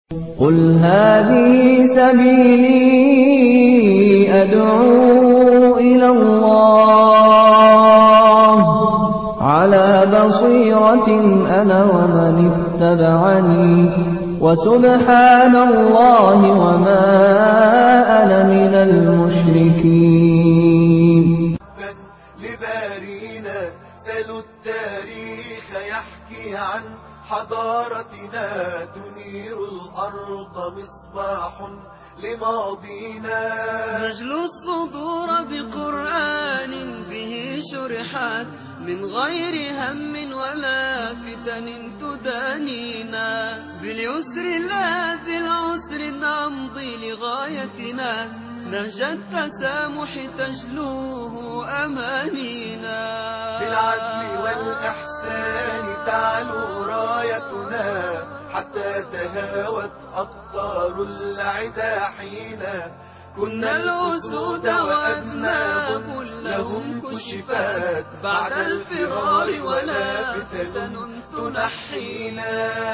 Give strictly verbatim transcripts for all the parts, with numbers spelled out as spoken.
قل هذه سبيلي أدعو إلى الله على بصيرة أنا ومن اتبعني وسبحان الله وما أنا من المشركين. لبارينا سلوا التاريخ يحكي عن حضارتنا تنير الأرض مصباح لماضينا. نجلو الصدور بقرآن به شرحات من غير هم ولا فتن تدانينا. باليسر لا بالعسر نمضي لغايتنا نهج التسامح تجلوه أمانينا. بالعدل والإحسان تعلو رايتنا حتى تهاوت أقطار العدا حينا. كنا الأسود وأبناء لهم كشفات بعد الفرار ولا فتن تنحينا.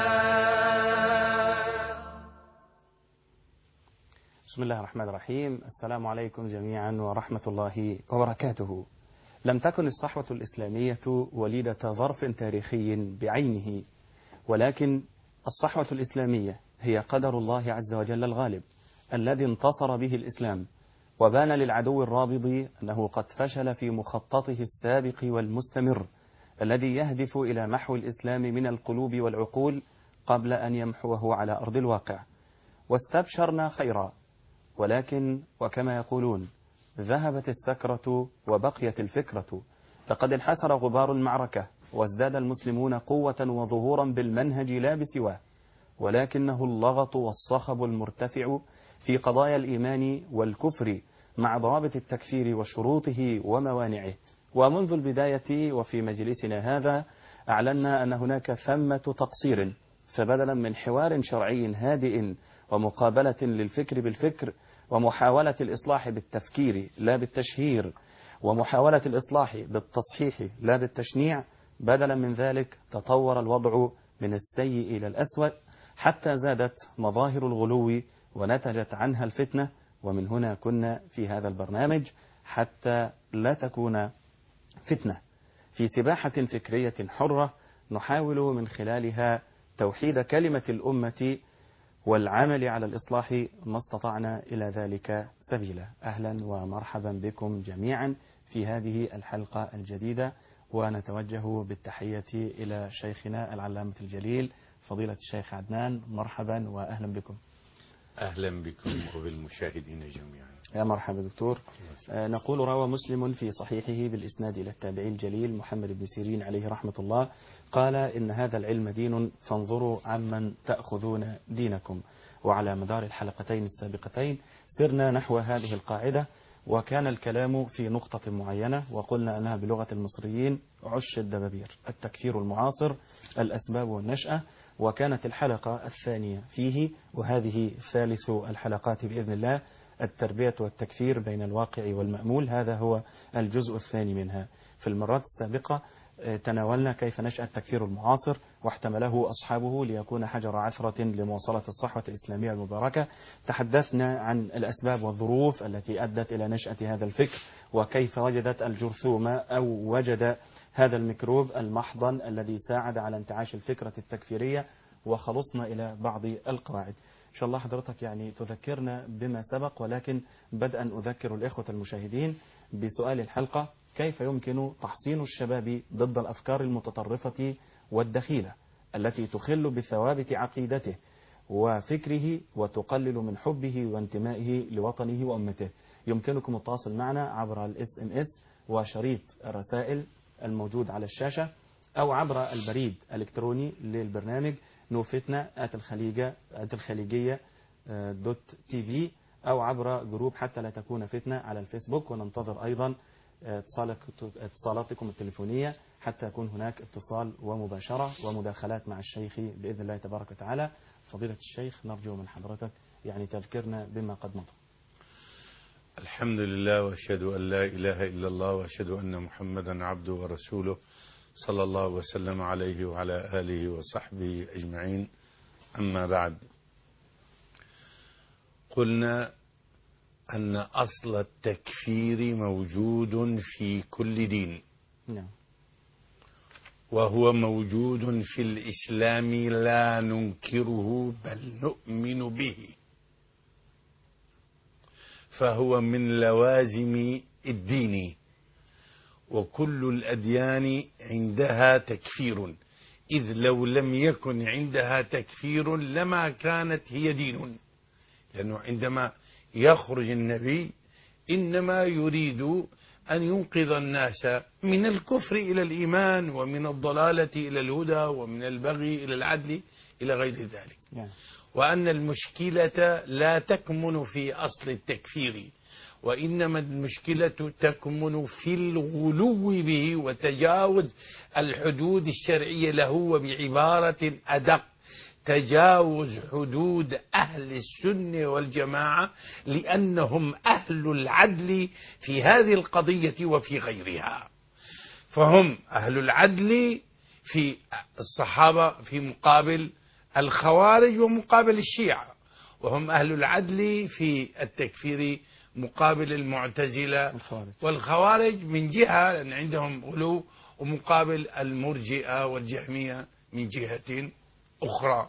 بسم الله الرحمن الرحيم. السلام عليكم جميعا ورحمة الله وبركاته. لم تكن الصحوة الإسلامية وليدة ظرف تاريخي بعينه، ولكن الصحوة الإسلامية هي قدر الله عز وجل الغالب الذي انتصر به الإسلام، وبان للعدو الرابض أنه قد فشل في مخططه السابق والمستمر الذي يهدف إلى محو الإسلام من القلوب والعقول قبل أن يمحوه على أرض الواقع. واستبشرنا خيرا، ولكن وكما يقولون ذهبت السكرة وبقيت الفكرة. لقد انحسر غبار المعركة وازداد المسلمون قوة وظهورا بالمنهج لا بسواه، ولكنه اللغط والصخب المرتفع في قضايا الإيمان والكفر مع ضوابط التكفير وشروطه وموانعه. ومنذ البداية وفي مجلسنا هذا أعلنا أن هناك ثمة تقصير، فبدلا من حوار شرعي هادئ ومقابلة للفكر بالفكر ومحاولة الإصلاح بالتفكير لا بالتشهير ومحاولة الإصلاح بالتصحيح لا بالتشنيع، بدلا من ذلك تطور الوضع من السيء إلى الأسوأ حتى زادت مظاهر الغلو ونتجت عنها الفتنة. ومن هنا كنا في هذا البرنامج حتى لا تكون فتنة، في سباحة فكرية حرة نحاول من خلالها توحيد كلمة الأمة والعمل على الإصلاح ما استطعنا إلى ذلك سبيلا. أهلا ومرحبا بكم جميعا في هذه الحلقة الجديدة، ونتوجه بالتحية إلى شيخنا العلامة الجليل فضيلة الشيخ عدنان. مرحبا وأهلا بكم. أهلا بكم وبالمشاهدين جميعا. يا مرحبا دكتور. آه نقول روى مسلم في صحيحه بالإسناد إلى التابعي الجليل محمد بن سيرين عليه رحمة الله قال: إن هذا العلم دين فانظروا عمن تأخذون دينكم. وعلى مدار الحلقتين السابقتين سرنا نحو هذه القاعدة، وكان الكلام في نقطة معينة وقلنا أنها بلغة المصريين عش الدبابير، التكفير المعاصر، الأسباب والنشأة. وكانت الحلقة الثانية فيه، وهذه ثالث الحلقات بإذن الله، التربية والتكفير بين الواقع والمأمول. هذا هو الجزء الثاني منها. في المرات السابقة تناولنا كيف نشأ التكفير المعاصر واحتمله أصحابه ليكون حجر عثرة لمواصلة الصحوة الإسلامية المباركة. تحدثنا عن الأسباب والظروف التي أدت إلى نشأة هذا الفكر، وكيف وجدت الجرثومة أو وجد هذا الميكروب المحضن الذي ساعد على انتعاش الفكرة التكفيرية. وخلصنا إلى بعض القواعد. إن شاء الله حضرتك يعني تذكرنا بما سبق، ولكن بدءا أذكر الإخوة المشاهدين بسؤال الحلقة: كيف يمكن تحصين الشباب ضد الأفكار المتطرفة والدخيلة التي تخل بثوابت عقيدته وفكره وتقلل من حبه وانتمائه لوطنه وأمته؟ يمكنكم التواصل معنا عبر الاس ام اس وشريط الرسائل الموجود على الشاشة، أو عبر البريد الإلكتروني للبرنامج نوفتنا آت الخليجة آت الخليجية دوت تي في، أو عبر جروب حتى لا تكون فتنة على الفيسبوك. وننتظر أيضا اتصالاتكم التليفونية حتى يكون هناك اتصال ومباشرة ومداخلات مع الشيخ بإذن الله تبارك وتعالى. فضيلة الشيخ نرجو من حضرتك يعني تذكرنا بما قد مضى. الحمد لله، وأشهد أن لا إله إلا الله، وأشهد أن محمدا عبده ورسوله صلى الله وسلم عليه وعلى آله وصحبه أجمعين. أما بعد، قلنا أن أصل التكفير موجود في كل دين، نعم. وهو موجود في الإسلام لا ننكره بل نؤمن به، فهو من لوازم الدين، وكل الأديان عندها تكفير، إذ لو لم يكن عندها تكفير لما كانت هي دين. لأنه عندما يخرج النبي إنما يريد أن ينقذ الناس من الكفر إلى الإيمان، ومن الضلالة إلى الهدى، ومن البغي إلى العدل إلى غير ذلك. نعم. وأن المشكلة لا تكمن في أصل التكفير، وإنما المشكلة تكمن في الغلو به وتجاوز الحدود الشرعية له، وبعبارة أدق تجاوز حدود أهل السنة والجماعة، لأنهم أهل العدل في هذه القضية وفي غيرها. فهم أهل العدل في الصحابة في مقابل الخوارج ومقابل الشيعة، وهم أهل العدل في التكفير مقابل المعتزلة والخوارج من جهة، لأن عندهم غلو، ومقابل المرجئة والجهمية من جهة أخرى.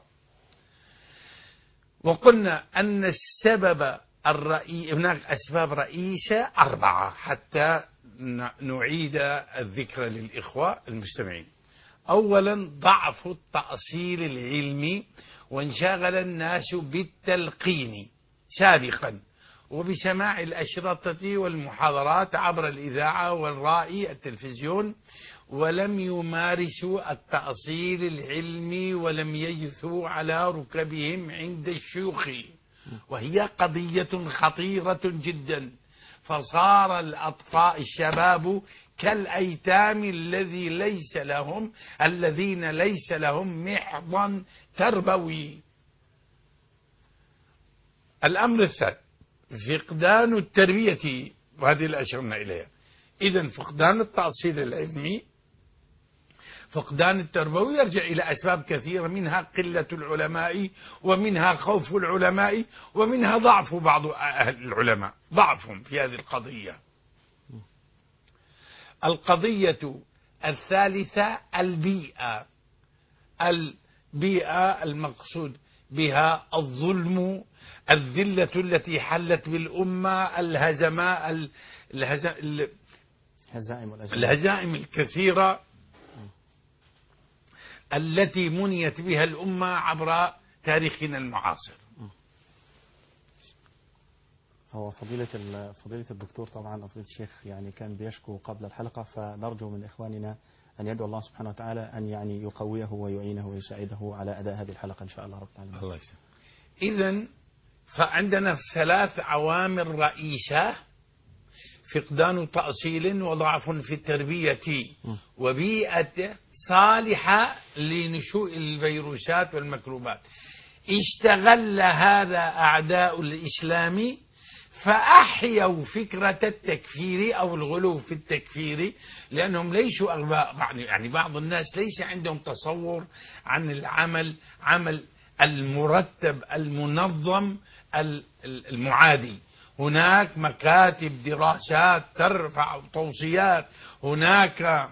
وقلنا أن السبب الرئيسي، هناك أسباب رئيسة أربعة حتى نعيد الذكر للإخوة المستمعين. أولا ضعف التأصيل العلمي، وانشغل الناس بالتلقين سابقا وبسماع الأشرطة والمحاضرات عبر الإذاعة والرائي التلفزيون، ولم يمارسوا التأصيل العلمي ولم يجثوا على ركبهم عند الشيوخ، وهي قضية خطيرة جدا. فصار الأطفال الشباب كالأيتام الذي ليس لهم الذين ليس لهم محضن تربوي. الأمر الثالث فقدان التربية، وهذه اللي أشرنا إليها. إذن فقدان التأصيل العلمي، فقدان التربوي، يرجع إلى أسباب كثيرة، منها قلة العلماء، ومنها خوف العلماء، ومنها ضعف بعض أهل العلماء، ضعفهم في هذه القضية. القضية الثالثة البيئة. البيئة المقصود بها الظلم، الذلة التي حلت بالأمة، الهزماء الهزائم الكثيرة التي منيت بها الأمة عبر تاريخنا المعاصر. هو فضيلة فضيلة الدكتور طبعا فضيلة الشيخ يعني كان بيشكو قبل الحلقة، فنرجو من إخواننا أن يدعو الله سبحانه وتعالى أن يعني يقويه ويعينه ويساعده على أداء هذه الحلقة إن شاء الله رب العالمين. الله يسلمك. إذن فعندنا ثلاث عوامل رئيسة: فقدان تأصيل، وضعف في التربية، وبيئة صالحة لنشوء الفيروسات والميكروبات. اشتغل هذا أعداء الإسلام فأحيوا فكرة التكفير أو الغلو في التكفير، لأنهم ليسوا أغباء. يعني بعض الناس ليس عندهم تصور عن العمل، عمل المرتب المنظم المعادي. هناك مكاتب دراسات ترفع توصيات، هناك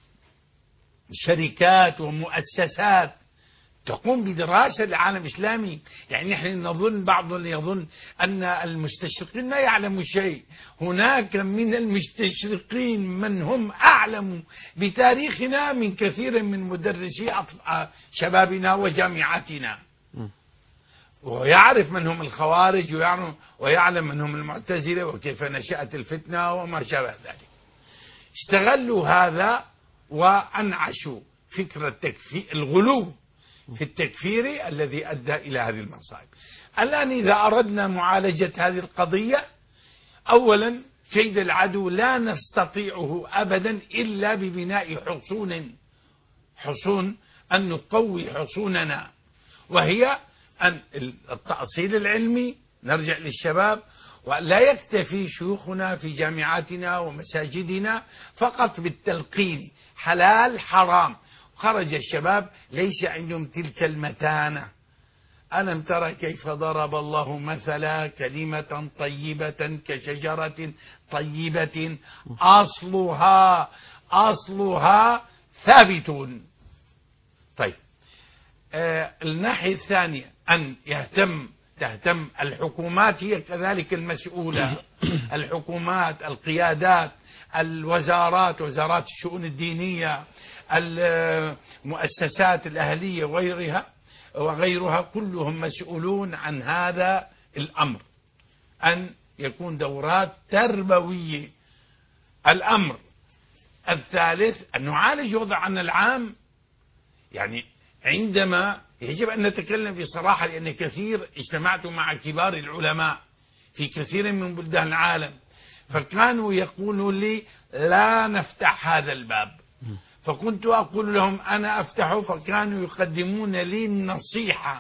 شركات ومؤسسات تقوم بدراسة للعالم الإسلامي. يعني نحن نظن، بعضنا يظن أن المستشرقين ما يعلموا شيء. هناك من المستشرقين من هم أعلم بتاريخنا من كثير من مدرسي شبابنا وجامعاتنا، ويعرف من هم الخوارج، ويعلم, ويعلم من هم المعتزلة، وكيف نشأت الفتنة وما شابه ذلك. استغلوا هذا وأنعشوا فكرة التكفير، الغلو في التكفير الذي أدى إلى هذه المصائب. الآن إذا أردنا معالجة هذه القضية، أولا كيد العدو لا نستطيعه أبدا إلا ببناء حصون حصون أن نقوي حصوننا، وهي أن التأصيل العلمي، نرجع للشباب، ولا يكتفي شيوخنا في جامعاتنا ومساجدنا فقط بالتلقين حلال حرام. خرج الشباب ليس عندهم تلك المتانة ألم تر كيف ضرب الله مثلا كلمة طيبة كشجرة طيبة أصلها أصلها ثابت. طيب آه الناحية الثانية أن يهتم تهتم الحكومات، هي كذلك المسؤولة، الحكومات، القيادات، الوزارات، وزارات الشؤون الدينية، المؤسسات الأهلية وغيرها وغيرها كلهم مسؤولون عن هذا الأمر، أن يكون دورات تربوية. الأمر الثالث أن نعالج وضعنا العام. يعني عندما يجب أن نتكلم في صراحة، لأن كثير اجتمعت مع كبار العلماء في كثير من بلدان العالم، فكانوا يقولوا لي لا نفتح هذا الباب، فكنت أقول لهم أنا أفتحه، فكانوا يقدمون لي النصيحة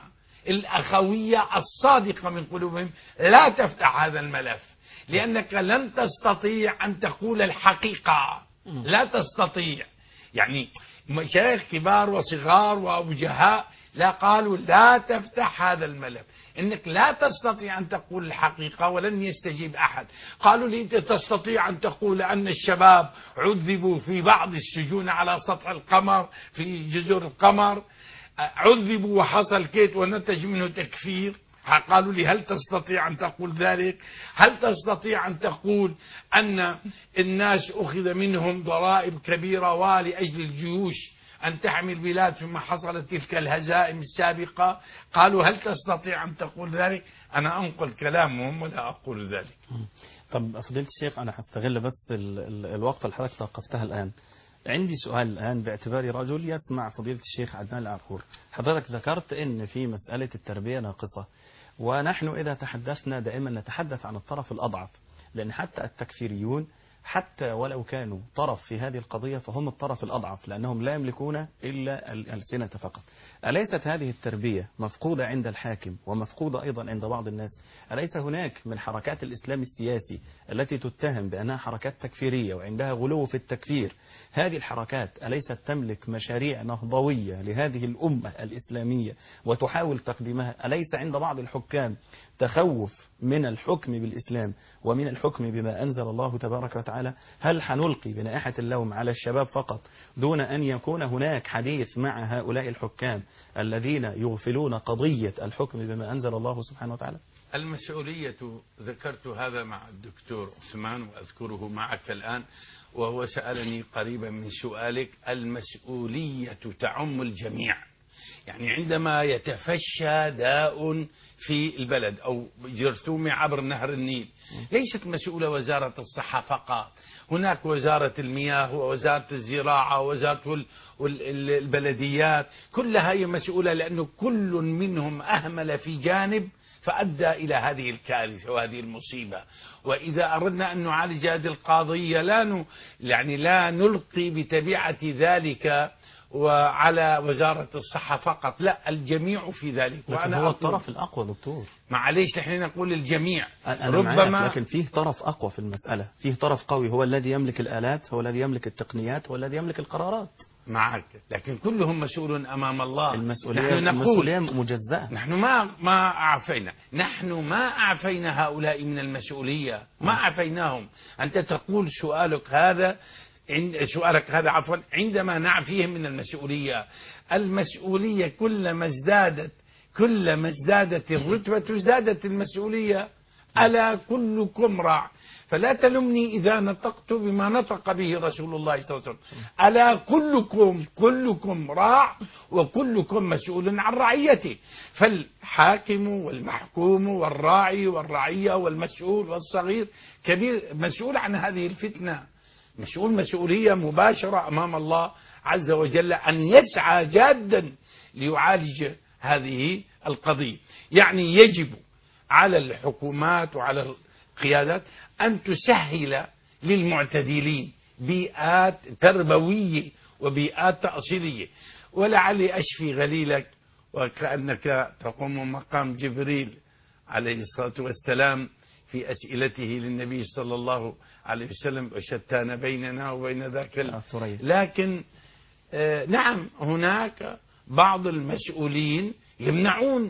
الأخوية الصادقة من قلوبهم: لا تفتح هذا الملف، لأنك لن تستطيع أن تقول الحقيقة، لا تستطيع. يعني مشايخ كبار وصغار وأوجهاء لا قالوا لا تفتح هذا الملف، إنك لا تستطيع أن تقول الحقيقة ولن يستجيب أحد. قالوا لي أنت تستطيع أن تقول أن الشباب عذبوا في بعض السجون على سطح القمر في جزر القمر، عذبوا وحصل كيت ونتج منه تكفير. قالوا لي هل تستطيع أن تقول ذلك؟ هل تستطيع أن تقول أن الناس أخذ منهم ضرائب كبيرة ولأجل الجيوش أن تحمي البلاد ثم حصلت تلك الهزائم السابقة؟ قالوا هل تستطيع أن تقول ذلك؟ أنا أنقل كلامهم ولا أقول ذلك. طب فضيلة الشيخ، أنا هستغل بس ال ال الوقت اللي حضرتك توقفتها الآن. عندي سؤال الآن باعتباري رجل يسمع فضيلة الشيخ عدنان العرقور. حضرتك ذكرت أن في مسألة التربية ناقصة، ونحن إذا تحدثنا دائما نتحدث عن الطرف الأضعف، لأن حتى التكفيريون حتى ولو كانوا طرف في هذه القضية فهم الطرف الأضعف، لأنهم لا يملكون إلا الألسنة فقط. أليست هذه التربية مفقودة عند الحاكم ومفقودة أيضا عند بعض الناس؟ أليس هناك من حركات الإسلام السياسي التي تتهم بأنها حركات تكفيرية وعندها غلو في التكفير، هذه الحركات أليست تملك مشاريع نهضوية لهذه الأمة الإسلامية وتحاول تقديمها؟ أليس عند بعض الحكام تخوف من الحكم بالإسلام ومن الحكم بما أنزل الله تبارك وتعالى؟ هل حنلقي بنائحة اللوم على الشباب فقط دون أن يكون هناك حديث مع هؤلاء الحكام الذين يغفلون قضية الحكم بما أنزل الله سبحانه وتعالى؟ المسؤولية، ذكرت هذا مع الدكتور عثمان وأذكره معك الآن، وهو سألني قريبا من سؤالك. المسؤولية تعم الجميع. يعني عندما يتفشى داء في البلد أو جرثومة عبر نهر النيل، ليست مسؤولة وزارة الصحة فقط، هناك وزارة المياه ووزارة الزراعة ووزارة البلديات، كلها هي مسؤولة، لأنه كل منهم أهمل في جانب فأدى إلى هذه الكارثة وهذه المصيبة. وإذا أردنا أن نعالج هذه القضية لا ن... يعني لا نلقي بتبعة ذلك وعلى وزارة الصحة فقط، لا، الجميع في ذلك. وأنا هو الطرف الأقوى دكتور، معليش نحن نقول الجميع. أنا ربما لكن فيه طرف أقوى في المسألة، فيه طرف قوي هو الذي يملك الآلات، هو الذي يملك التقنيات، هو الذي يملك القرارات. معك، لكن كلهم مسؤول أمام الله. المسؤولية, نحن نقول المسؤولية مجزأة. نحن ما ما أعفينا نحن ما أعفينا هؤلاء من المسؤولية، ما أعفيناهم. أنت تقول سؤالك هذا عند سؤالك هذا عفوا عندما نعفيهم من المسؤولية. المسؤولية كلما ازدادت كلما ازدادت الرتبة ازدادت المسؤولية. ألا كلكم راع، فلا تلمني إذا نطقت بما نطق به رسول الله صلى الله عليه وسلم. ألا كلكم كلكم راع وكلكم مسؤول عن رعيته. فالحاكم والمحكوم والراعي والرعية والمسؤول والصغير كبير مسؤول عن هذه الفتنة، مسؤول مسؤولية مباشرة أمام الله عز وجل أن يسعى جادا ليعالج هذه القضية. يعني يجب على الحكومات وعلى القيادات أن تسهل للمعتدلين بيئات تربوية وبيئات تأصيلية. ولعلي أشفي غليلك وكأنك تقوم مقام جبريل عليه الصلاة والسلام في أسئلته للنبي صلى الله عليه وسلم، وشتان بيننا وبين ذاك. لكن آه نعم هناك بعض المسؤولين يمنعون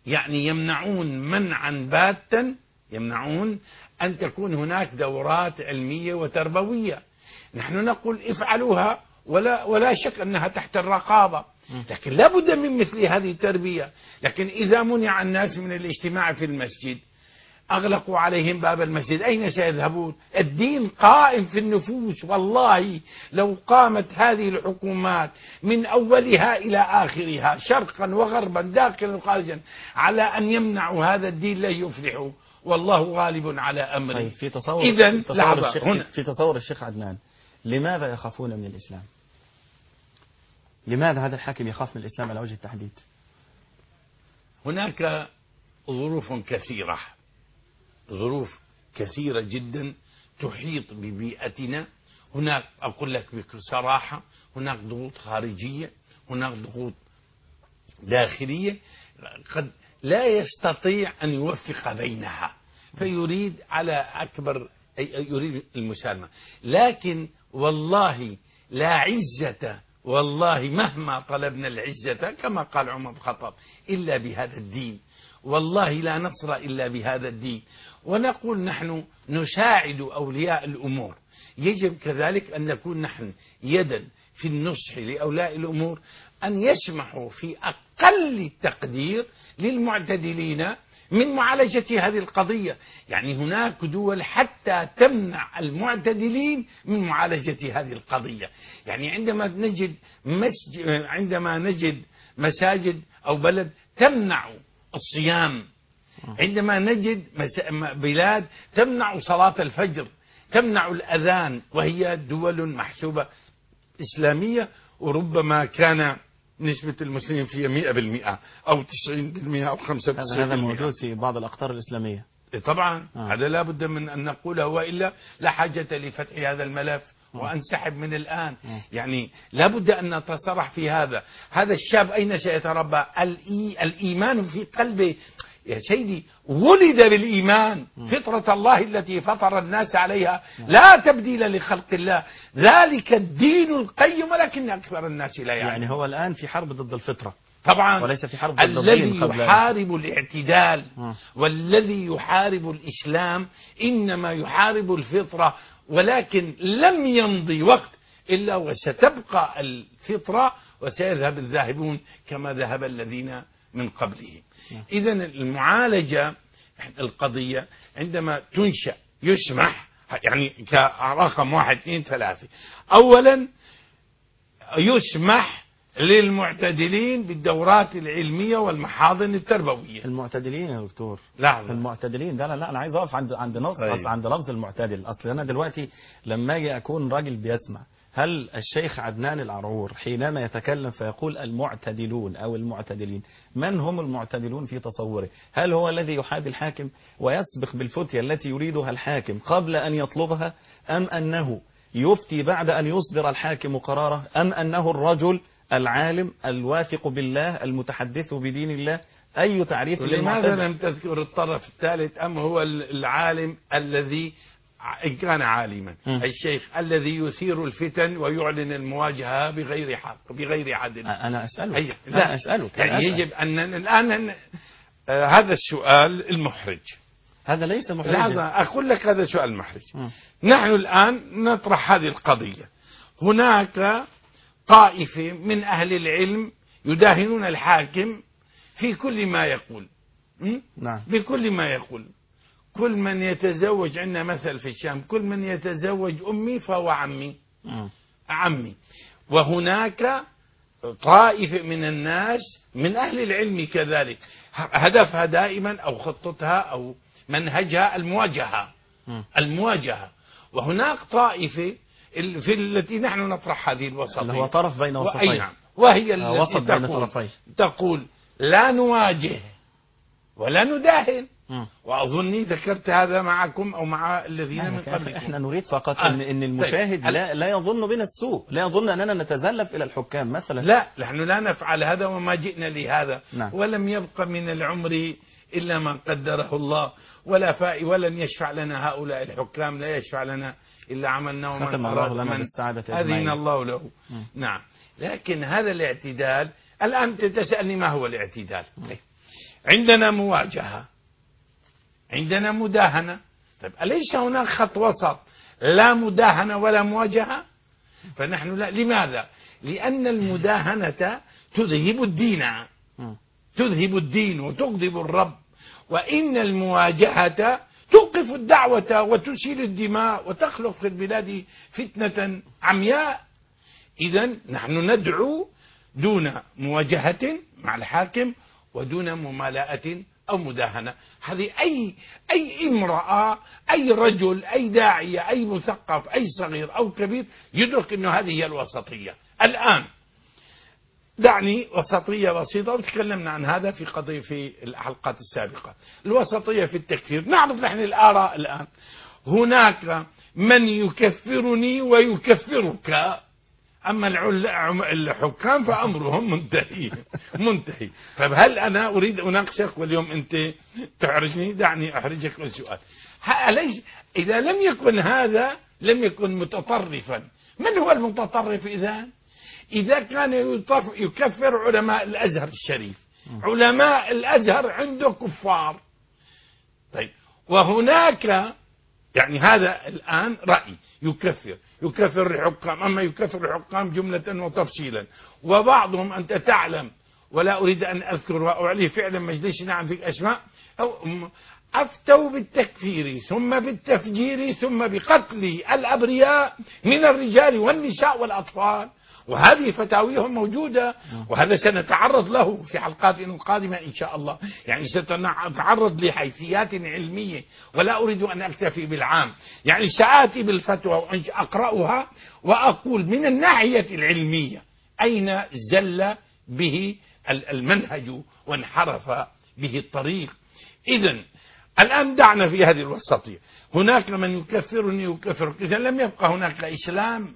يعني يمنعون منعا باتا، يمنعون أن تكون هناك دورات علمية وتربوية. نحن نقول افعلوها ولا ولا شك أنها تحت الرقابة، لكن لا بد من مثل هذه التربية. لكن إذا منع الناس من الاجتماع في المسجد، أغلقوا عليهم باب المسجد، أين سيذهبون؟ الدين قائم في النفوس. والله لو قامت هذه الحكومات من أولها إلى آخرها شرقا وغربا داخلا وخارجا على أن يمنعوا هذا الدين لا يفلحوا، والله غالب على أمره. طيب في تصور إذن تصور لحظة الشيخ هنا في تصور الشيخ عدنان، لماذا يخافون من الإسلام؟ لماذا هذا الحاكم يخاف من الإسلام على وجه التحديد؟ هناك ظروف كثيرة، ظروف كثيرة جدا تحيط ببيئتنا. هناك أقول لك بصراحة هناك ضغوط خارجية، هناك ضغوط داخلية، قد لا يستطيع أن يوفق بينها، فيريد على أكبر يريد المسالمة. لكن والله لا عزة، والله مهما طلبنا العزة كما قال عمر بن الخطاب إلا بهذا الدين، والله لا نصر إلا بهذا الدين. ونقول نحن نساعد أولياء الأمور، يجب كذلك أن نكون نحن يدا في النصح لأولياء الأمور، أن يسمحوا في أقل التقدير للمعتدلين من معالجة هذه القضية. يعني هناك دول حتى تمنع المعتدلين من معالجة هذه القضية. يعني عندما نجد مسجد، عندما نجد مساجد أو بلد تمنع الصيام، عندما نجد بلاد تمنع صلاة الفجر، تمنع الأذان، وهي دول محسوبة إسلامية، وربما كان نسبة المسلمين فيها مئة بالمئة أو تسعين بالمئة أو خمسة بالمئة. هذا موجود في بعض الأقطار الإسلامية طبعا. آه. هذا لا بد من أن نقوله، وإلا لا حاجة لفتح هذا الملف وأنسحب من الآن. آه. يعني لا بد أن نتصرح في هذا. هذا الشاب أين سيتربى؟ الإي... الإيمان في قلبه يا سيدي، ولد بالإيمان، فطرة الله التي فطر الناس عليها لا تبديل لخلق الله، ذلك الدين القيم، ولكن أكثر الناس لا يعلمون. يعني هو الآن في حرب ضد الفطرة طبعا، وليس في حرب ضد الذي الدين قبل يحارب الاعتدال آه. والذي يحارب الإسلام إنما يحارب الفطرة، ولكن لم يمضي وقت إلا وستبقى الفطرة وسيذهب الذاهبون كما ذهب الذين من قبلهم. إذا المعالجة القضية عندما تنشأ يسمح، يعني كرقم واحد اثنين ثلاثة، أولا يسمح للمعتدلين بالدورات العلمية والمحاضن التربوية. المعتدلين يا دكتور، لحظة. المعتدلين ده لا لا أنا عايز أقف عند عند نص طيب. أصل عند لفظ المعتدل. أصل أنا دلوقتي لما أجي أكون راجل بيسمع، هل الشيخ عدنان العرعور حينما يتكلم فيقول المعتدلون أو المعتدلين، من هم المعتدلون في تصوره؟ هل هو الذي يحابي الحاكم ويسبق بالفتية التي يريدها الحاكم قبل أن يطلبها، أم أنه يفتي بعد أن يصدر الحاكم قراره، أم أنه الرجل العالم الواثق بالله المتحدث بدين الله؟ أي تعريف لماذا للمعتدل؟ لم تذكر الطرف الثالث؟ أم هو العالم الذي إن كان عالما، م. الشيخ الذي يثير الفتن ويعلن المواجهة بغير حق بغير عدل؟ أنا أسألك أي- لا لا أسألك يعني أنا أسأل. يجب أن الآن آه هذا السؤال المحرج. هذا ليس محرجا. لحظة أقول لك هذا سؤال محرج. م. نحن الآن نطرح هذه القضية. هناك طائفة من أهل العلم يداهنون الحاكم في كل ما يقول، م? نعم. بكل ما يقول. كل من يتزوج، عندنا مثل في الشام، كل من يتزوج أمي فهو عمي. م. عمي. وهناك طائفة من الناس من أهل العلم كذلك هدفها دائما أو خطتها أو منهجها المواجهة. م. المواجهة. وهناك طائفة في التي نحن نطرح هذه الوسطية، اللي هو طرف بين وسطين. وأي نعم. وهي آه، التي وسط بين تقول, طرفين. تقول لا نواجه ولا نداهن. م. وأظني ذكرت هذا معكم أو مع الذين من يعني قبلكم. احنا نريد فقط آه. ان ان المشاهد طيب. لا لا يظن بنا السوء، لا يظن اننا نتزلف الى الحكام مثلا. لا، نحن لا نفعل هذا وما جئنا لهذا. نعم. ولم يبق من العمر إلا ما قدره الله، ولا فاء ولن يشفع لنا هؤلاء الحكام، لا يشفع لنا إلا عملنا ومن ختم أراد الله لنا من بالسعادة أجمعين. أذن الله له. م. نعم. لكن هذا الاعتدال، الآن أنت تسألني ما هو الاعتدال؟ عندنا مواجهة، عندنا مداهنة. طيب أليس هناك خط وسط لا مداهنة ولا مواجهة؟ فنحن لا. لماذا؟ لأن المداهنة تذهب الدين، تذهب الدين وتغضب الرب، وإن المواجهة توقف الدعوة وتسيل الدماء وتخلق في البلاد فتنة عمياء. إذن نحن ندعو دون مواجهة مع الحاكم ودون ممالاة أو مداهنة. هذه أي أي امرأة، أي رجل، أي داعية، أي مثقف، أي صغير أو كبير يدرك أنه هذه هي الوسطية. الآن دعني وسطية بسيطة، وتكلمنا عن هذا في قضية في الحلقات السابقة. الوسطية في التكفير، نعرض نحن الآراء الآن. هناك من يكفرني ويكفرك، أما الحكام فأمرهم منتهي منتهي. طيب هل أنا أريد أناقشك واليوم أنت تحرجني؟ دعني أحرجك بالسؤال. أليس إذا لم يكن هذا لم يكن متطرفا؟ من هو المتطرف إذا؟ إذا كان يكفر علماء الأزهر الشريف، علماء الأزهر عنده كفار. طيب وهناك يعني هذا الآن رأي يكفر يكفر الحكام، أما يكفر الحكام جملة وتفصيلا. وبعضهم أنت تعلم، ولا أريد أن أذكر وأعليه فعلا مجلسنا عن ذلك أسماء، أو أفتوا بالتكفير ثم بالتفجير ثم بقتل الأبرياء من الرجال والنساء والأطفال، وهذه فتاويهم موجودة، وهذا سنتعرض له في حلقات قادمة إن شاء الله. يعني سنتعرض لحيثيات علمية، ولا أريد أن أكتفي بالعام. يعني سآتي بالفتوى وأقرأها وأقول من الناحية العلمية أين زل به المنهج وانحرف به الطريق. إذن الآن دعنا في هذه الوسطية. هناك من يكفرني يكفرك، إذن لم يبقى هناك لا إسلام،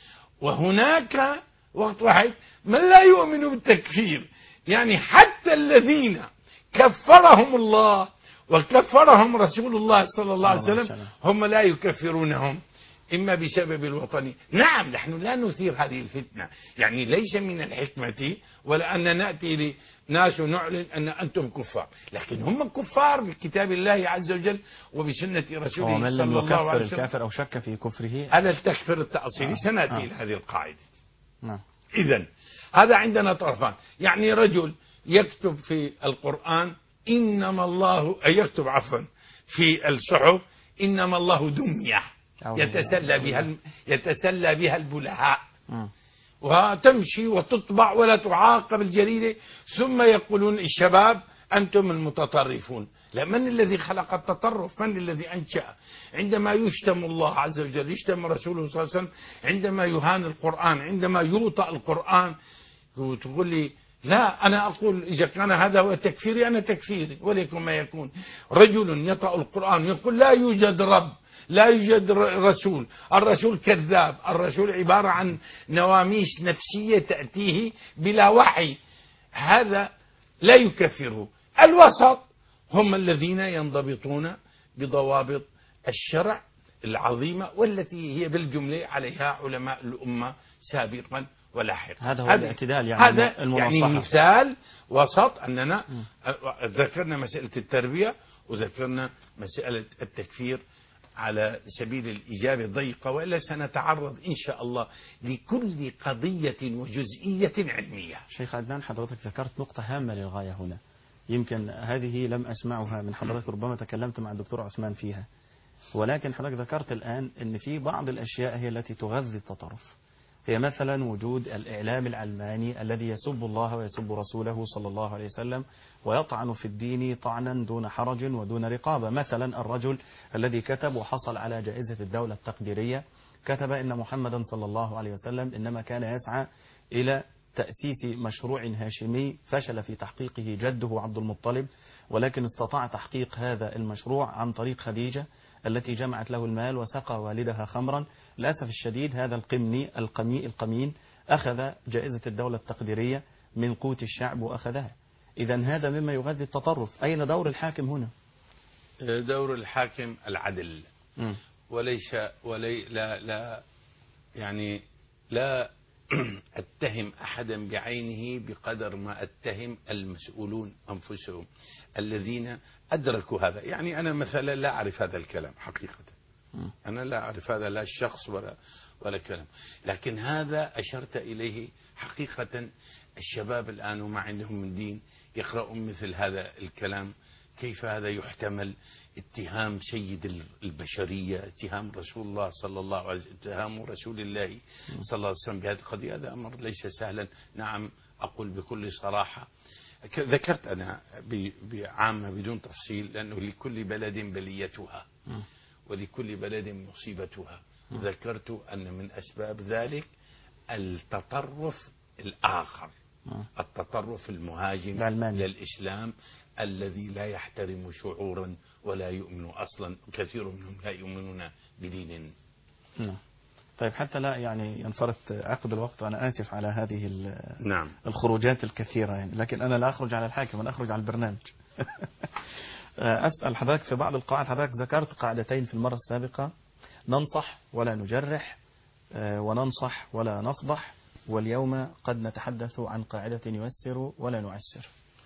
وهناك وقت واحد من لا يؤمن بالتكفير. يعني حتى الذين كفرهم الله وكفرهم رسول الله صلى الله عليه وسلم هم لا يكفرونهم، إما بسبب الوطني. نعم نحن لا نثير هذه الفتنة، يعني ليس من الحكمة ولا أن نأتي لناس ونعلن أن أنتم كفار، لكن هم كفار بكتاب الله عز وجل وبسنة رسوله صلى الله عليه وسلم. الكافر أو شك في كفره هذا التكفير التأصيلي. آه. سنأتي إلى آه. هذه القاعدة. آه. إذن هذا عندنا طرفان. يعني رجل يكتب في القرآن إنما الله، يكتب عفوا في الصحف إنما الله دمية يتسلى بها يتسلى بها البلهاء، وتمشي وتطبع ولا تعاقب الجريدة، ثم يقولون الشباب أنتم المتطرفون. لا، من الذي خلق التطرف؟ من الذي أنشأ؟ عندما يشتم الله عز وجل، يشتم رسوله صلى الله عليه وسلم، عندما يهان القرآن، عندما يوطأ القرآن، وتقول لي لا، أنا أقول إذا كان هذا هو تكفيري أنا تكفيري، وليكن ما يكون. رجل يطأ القرآن يقول لا يوجد رب، لا يوجد رسول، الرسول كذاب، الرسول عبارة عن نواميس نفسية تأتيه بلا وحي، هذا لا يكفره. الوسط هم الذين ينضبطون بضوابط الشرع العظيمة والتي هي بالجملة عليها علماء الأمة سابقا ولاحقا. هذا هو الاعتدال، يعني هذا يعني مثال وسط. أننا ذكرنا مسألة التربية وذكرنا مسألة التكفير على سبيل الإجابة الضيقة، وإلا سنتعرض إن شاء الله لكل قضية وجزئية علمية. شيخ عدنان، حضرتك ذكرت نقطة هامة للغاية هنا، يمكن هذه لم أسمعها من حضرتك، ربما تكلمت مع الدكتور عثمان فيها، ولكن حضرتك ذكرت الآن أن في بعض الأشياء هي التي تغذي التطرف. هي مثلا وجود الإعلام العلماني الذي يسب الله ويسب رسوله صلى الله عليه وسلم ويطعن في الدين طعنا دون حرج ودون رقابة. مثلا الرجل الذي كتب وحصل على جائزة الدولة التقديرية، كتب إن محمدا صلى الله عليه وسلم إنما كان يسعى إلى تأسيس مشروع هاشمي فشل في تحقيقه جده عبد المطلب، ولكن استطاع تحقيق هذا المشروع عن طريق خديجة التي جمعت له المال وسقى والدها خمرا. للأسف الشديد هذا القمني القمي القمين أخذ جائزة الدولة التقديرية من قوت الشعب وأخذها. إذا هذا مما يغذي التطرف. أين دور الحاكم هنا؟ دور الحاكم العدل، م. وليس ولي لا لا يعني لا أتهم أحدا بعينه بقدر ما أتهم المسؤولون أنفسهم الذين أدركوا هذا. يعني أنا مثلا لا أعرف هذا الكلام حقيقة، أنا لا أعرف هذا لا الشخص ولا ولا كلام، لكن هذا أشرت إليه حقيقة. الشباب الآن وما عندهم من دين يقرؤون مثل هذا الكلام، كيف هذا يحتمل؟ اتهام سيد البشرية، اتهام رسول الله صلى الله عليه وسلم، اتهام رسول الله صلى الله عليه وسلم بهذه القضية، هذا أمر ليس سهلا. نعم أقول بكل صراحة، ذكرت أنا بعامة بدون تفصيل، لأنه لكل بلد بليتها ولكل بلد مصيبتها. ذكرت أن من أسباب ذلك التطرف الآخر، التطرف المهاجم للإسلام الذي لا يحترم شعورا ولا يؤمن أصلا، كثير منهم لا يؤمنون بدين. نعم. طيب حتى لا يعني ينفرط عقد الوقت، أنا آسف على هذه نعم. الخروجات الكثيرة يعني، لكن أنا لا أخرج على الحاكم، أنا أخرج على البرنامج. أسأل حضرتك في بعض القواعد، حضرتك ذكرت قاعدتين في المرة السابقة: ننصح ولا نجرح، وننصح ولا نقضح، واليوم قد نتحدث عن قاعدة ييسر ولا نعسر.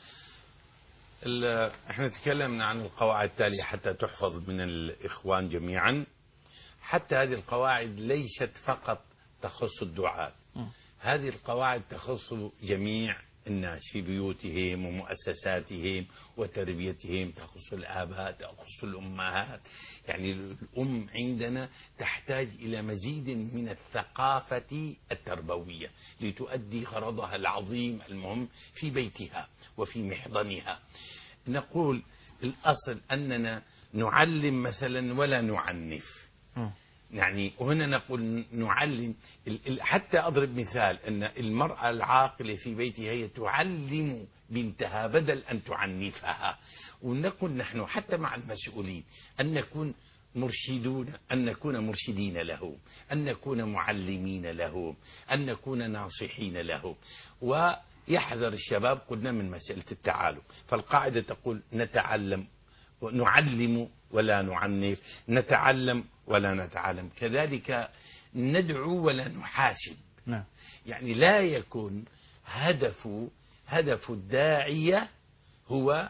احنا تكلمنا عن القواعد التالية حتى تحفظ من الإخوان جميعا. حتى هذه القواعد ليست فقط تخص الدعاة، هذه القواعد تخص جميع الناس في بيوتهم ومؤسساتهم وتربيتهم، تخص الآباء، تخص الأمهات. يعني الأم عندنا تحتاج إلى مزيد من الثقافة التربوية لتؤدي غرضها العظيم المهم في بيتها وفي محضنها. نقول الأصل أننا نعلم مثلا ولا نعنف. يعني وهنا نقول نعلم، حتى أضرب مثال أن المرأة العاقلة في بيتها هي تعلم بنتها بدل أن تعنفها. ونقول نحن حتى مع المسؤولين أن نكون مرشدون، أن نكون مرشدين له، أن نكون معلمين له، أن نكون ناصحين له. ويحذر الشباب قلنا من مسألة التعالم، فالقاعدة تقول نتعلم نعلم ولا نعنف، نتعلم ولا نتعلم، كذلك ندعو ولا نحاسب. نعم. يعني لا يكون هدف هدف الداعية هو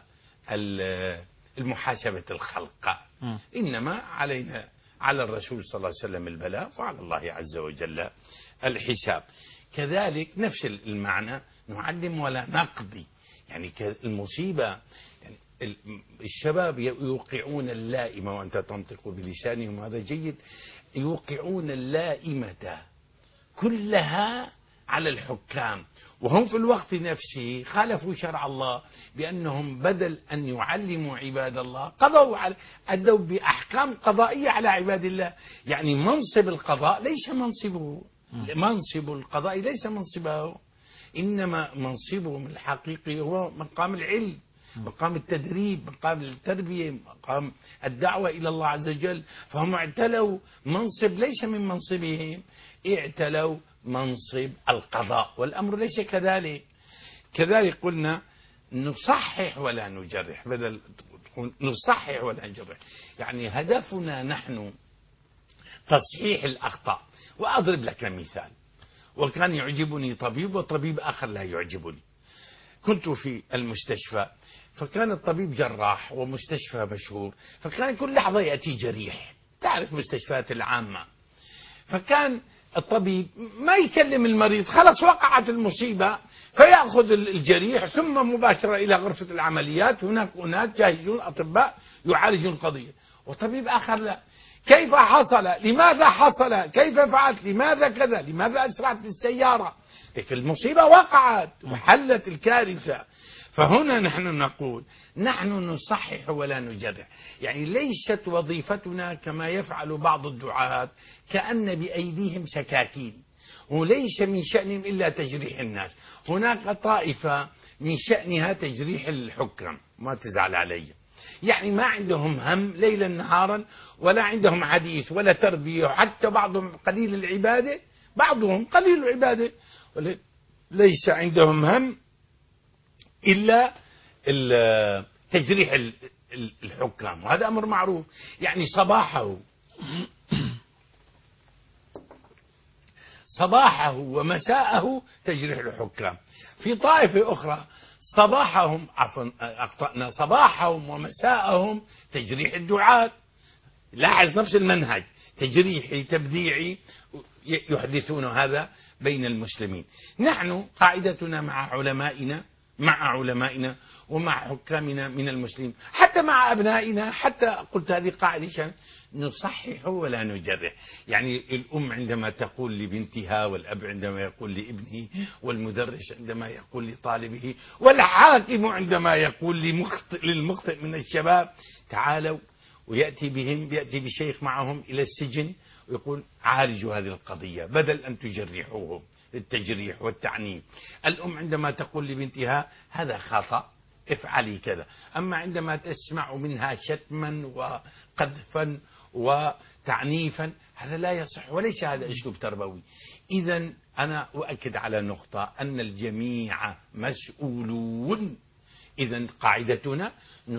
المحاسبة الخلق، م. إنما علينا على الرسول صلى الله عليه وسلم البلاغ، وعلى الله عز وجل الحساب. كذلك نفس المعنى نعلم ولا نقضي. يعني المصيبة يعني الشباب يوقعون اللائمة، وأنت تنطق بلسانهم هذا جيد، يوقعون اللائمة كلها على الحكام، وهم في الوقت نفسه خالفوا شرع الله بأنهم بدل أن يعلموا عباد الله قضوا على أدوا بأحكام قضائية على عباد الله. يعني منصب القضاء ليس منصبه، منصب القضاء ليس منصبه، إنما منصبهم الحقيقي هو مقام العلم، مقام التدريب، مقام التربية، مقام الدعوة إلى الله عز وجل. فهم اعتلوا منصب ليس من منصبهم، اعتلوا منصب القضاء، والأمر ليس كذلك. كذلك قلنا نصحح ولا نجرح، بدل نصحح ولا نجرح، يعني هدفنا نحن تصحيح الأخطاء. وأضرب لك مثال، وكان يعجبني طبيب وطبيب آخر لا يعجبني. كنت في المستشفى، فكان الطبيب جراح ومستشفى مشهور، فكان كل لحظة يأتي جريح، تعرف مستشفيات العامة. فكان الطبيب ما يكلم المريض، خلص وقعت المصيبة، فيأخذ الجريح ثم مباشرة إلى غرفة العمليات، هناك هناك جاهزون أطباء يعالجون القضية. وطبيب آخر لا، كيف حصل؟ لماذا حصل؟ كيف فعلت؟ لماذا كذا؟ لماذا أسرعت بالسيارة؟ لكن المصيبة وقعت وحلت الكارثة. فهنا نحن نقول نحن نصحح ولا نجرح. يعني ليست وظيفتنا كما يفعل بعض الدعاة كأن بأيديهم سكاكين، وليس من شأنهم إلا تجريح الناس. هناك طائفة من شأنها تجريح الحكام، ما تزعل علي، يعني ما عندهم هم ليلا نهارا، ولا عندهم حديث ولا تربية، وحتى بعضهم قليل العبادة، بعضهم قليل العبادة، ليس عندهم هم إلا تجريح الحكام، وهذا أمر معروف. يعني صباحه صباحه ومساءه تجريح الحكام. في طائفة أخرى صباحهم عفوا أخطأنا صباحهم ومساءهم تجريح الدعاة. لاحظ نفس المنهج تجريحي تبذيعي يحدثون هذا بين المسلمين. نحن قاعدتنا مع علمائنا مع علمائنا ومع حكامنا من المسلمين، حتى مع أبنائنا، حتى قلت هذه قاعدة نصحح ولا نجرح. يعني الأم عندما تقول لبنتها، والأب عندما يقول لابنه، والمدرس عندما يقول لطالبه، والحاكم عندما يقول لمخطئ للمخطئ من الشباب تعالوا، ويأتي بهم يأتي بشيخ معهم إلى السجن ويقول عالجوا هذه القضية بدل أن تجرحوهم التجريح والتعنيف. الأم عندما تقول لبنتها هذا خطأ افعلي كذا، أما عندما تسمع منها شتما وقذفا وتعنيفا هذا لا يصح وليس هذا أسلوب تربوي. إذا أنا أؤكد على نقطة أن الجميع مسؤولون. إذا قاعدتنا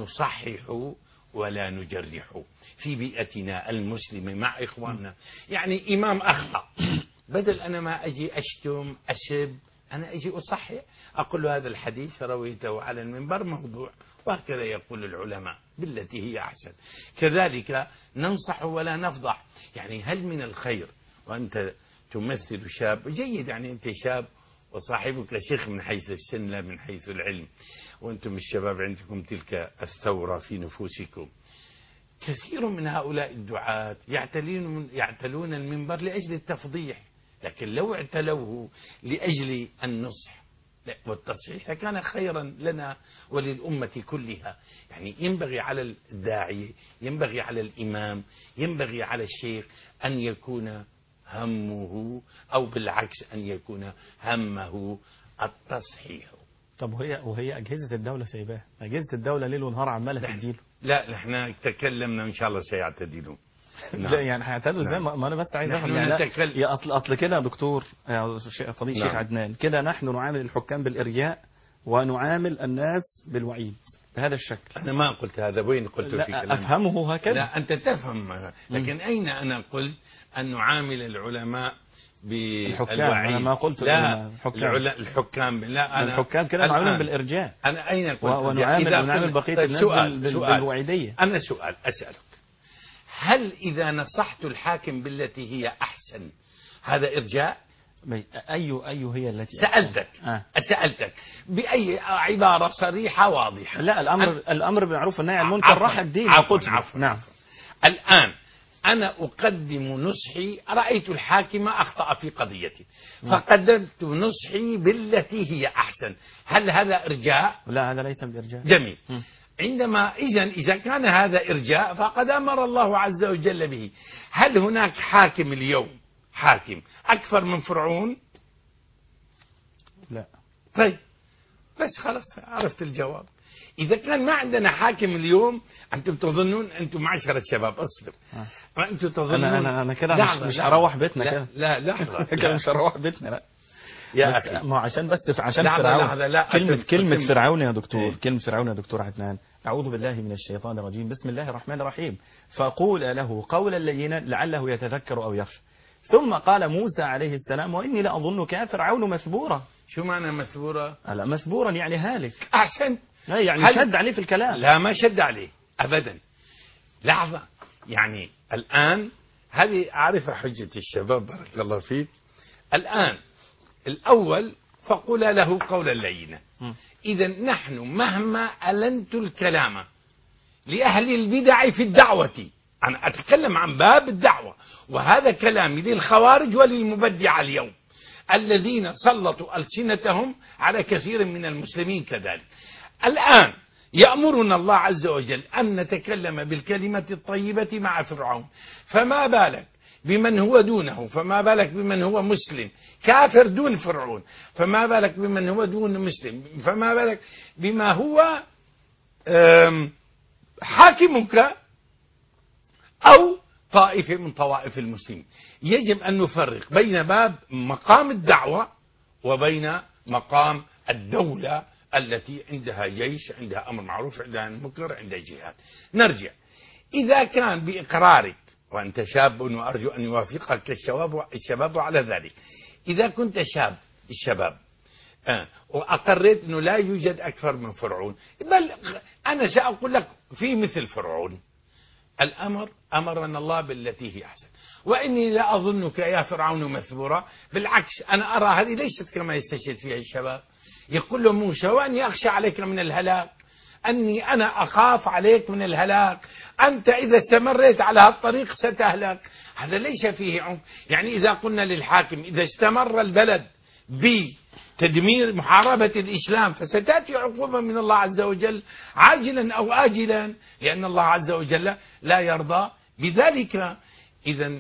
نصحح ولا نجرح في بيئتنا المسلمة مع إخواننا. يعني إمام أخطأ بدل أنا ما أجي أشتم أسب أنا أجي أصحح أقول له هذا الحديث رويته على المنبر موضوع، وهكذا يقول العلماء بالتي هي أحسن. كذلك ننصح ولا نفضح. يعني هل من الخير وأنت تمثل شاب جيد، يعني أنت شاب وصاحبك شيخ من حيث السن لا من حيث العلم، وأنتم الشباب عندكم تلك الثورة في نفوسكم. كثير من هؤلاء الدعاة يعتلون يعتلون المنبر لأجل التفضيح، لكن لو اعتلوه لأجل النصح والتصحيح لكان خيرا لنا وللأمة كلها. يعني ينبغي على الداعية، ينبغي على الإمام، ينبغي على الشيخ أن يكون همه أو بالعكس أن يكون همه التصحيح. طب وهي وهي أجهزة الدولة سايباها، أجهزة الدولة ليل ونهار عمالة تديله. لا نحن تكلمنا إن شاء الله سيعتدلون. نعم. لا يعني هيعتدلوا ازاي؟ ما انا بس عايز افهم يعني نتكلم. يا اصل اصل كده يا دكتور يا فضيل الشيخ نعم. عدنان، كده نحن نعامل الحكام بالارجاء ونعامل الناس بالوعيد بهذا الشكل. انا ما قلت هذا، وين قلت في كلام؟ افهمه هكذا. لا انت تفهم، لكن م. اين انا قلت ان نعامل العلماء بالوعيد؟ انا ما قلت لا الحكام. الحكام لا انا الحكام كده نعاملهم بالارجاء. انا اين قلت؟ ونعامل ونعامل بقيه الناس بالوعيديه. انا سؤال اسالك، هل إذا نصحت الحاكم بالتي هي أحسن هذا إرجاء؟ أي أي هي التي سألتك آه. سألتك بأي عبارة صريحة واضحة. لا الأمر أن... الأمر بالمعروف والنهي عن المنكر راح الدين. عفوا عفوا نعم. الآن أنا أقدم نصحي، رأيت الحاكم أخطأ في قضيتي فقدمت نصحي بالتي هي أحسن، هل هذا إرجاء؟ لا هذا ليس بإرجاء. جميل. م. عندما إذا إذا كان هذا إرجاء فقد أمر الله عز وجل به. هل هناك حاكم اليوم حاكم أكثر من فرعون؟ لا. طيب بس خلاص عرفت الجواب. إذا كان ما عندنا حاكم اليوم، أنتم تظنون أنتم معشر الشباب أصبر آه. أنتم تظنون أنا أنا أنا كده مش, مش هروح بيتنا كده. لا لحظة كده مش هروح بيتنا لا. يا أخي ما عشان بس عشان لحظة فرعون لحظة لا كلمة كلمة فرعون يا دكتور إيه؟ كلمة فرعون يا دكتور عدنان، أعوذ بالله من الشيطان الرجيم، بسم الله الرحمن الرحيم، فقول له قولا لينا لعله يتذكر أو يخشى. ثم قال موسى عليه السلام وإني لأظنك يا فرعون مثبورا. شو معنى مثبورا؟ لا مثبورا يعني هالك. أحسن. لا يعني شد عليه في الكلام. لا ما شد عليه أبدا. لحظة، يعني الآن هذه عارفة حجة الشباب بارك الله فيك. الآن الأول فقل له قولا لينا. إذا نحن مهما ألنت الكلام لأهل البدع في الدعوة، أنا أتكلم عن باب الدعوة، وهذا كلامي للخوارج وللمبدعة اليوم الذين سلطوا ألسنتهم على كثير من المسلمين كذلك. الآن يأمرنا الله عز وجل أن نتكلم بالكلمة الطيبة مع فرعون، فما بالك بمن هو دونه، فما بالك بمن هو مسلم كافر دون فرعون، فما بالك بمن هو دون مسلم، فما بالك بما هو حاكمك أو طائفة من طوائف المسلمين. يجب أن نفرق بين باب مقام الدعوة وبين مقام الدولة التي عندها جيش، عندها أمر معروف، عندها منكر، عندها جهاد. نرجع، إذا كان بإقرارك وأنت شاب وأرجو أن يوافقك الشباب الشباب على ذلك، إذا كنت شاب الشباب آه. وأقريت أنه لا يوجد أكثر من فرعون، بل أنا سأقول لك في مثل فرعون. الأمر أمرنا الله بالتي هي أحسن، وإني لا أظنك يا فرعون مثبورا. بالعكس أنا أرى هذه ليست كما يستشهد فيها الشباب. يقول له موسى وأني أخشى عليك من الهلاك، أني أنا أخاف عليك من الهلاك، أنت إذا استمريت على هالطريق ستهلك. هذا ليس فيه عنف. يعني إذا قلنا للحاكم إذا استمر البلد بتدمير محاربة الإسلام فستأتي عقوبة من الله عز وجل عاجلا أو آجلا، لأن الله عز وجل لا يرضى بذلك. إذا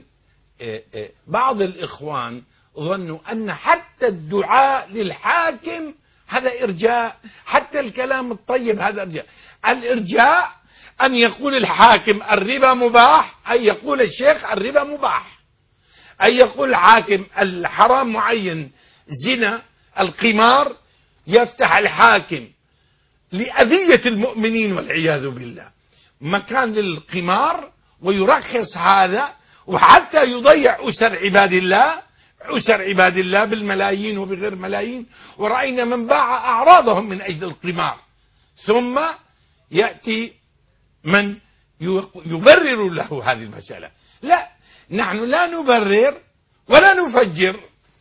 بعض الإخوان ظنوا أن حتى الدعاء للحاكم هذا إرجاء، حتى الكلام الطيب هذا إرجاء. الإرجاء أن يقول الحاكم الربا مباح، أي يقول الشيخ الربا مباح، أي يقول الحاكم الحرام معين زنا القمار، يفتح الحاكم لأذية المؤمنين والعياذ بالله مكان للقمار ويرخص هذا، وحتى يضيع أسر عباد الله، أسر عباد الله بالملايين وبغير ملايين. ورأينا من باع أعراضهم من أجل القمار، ثم يأتي من يبرر له هذه المسألة. لا، نحن لا نبرر ولا نفجر.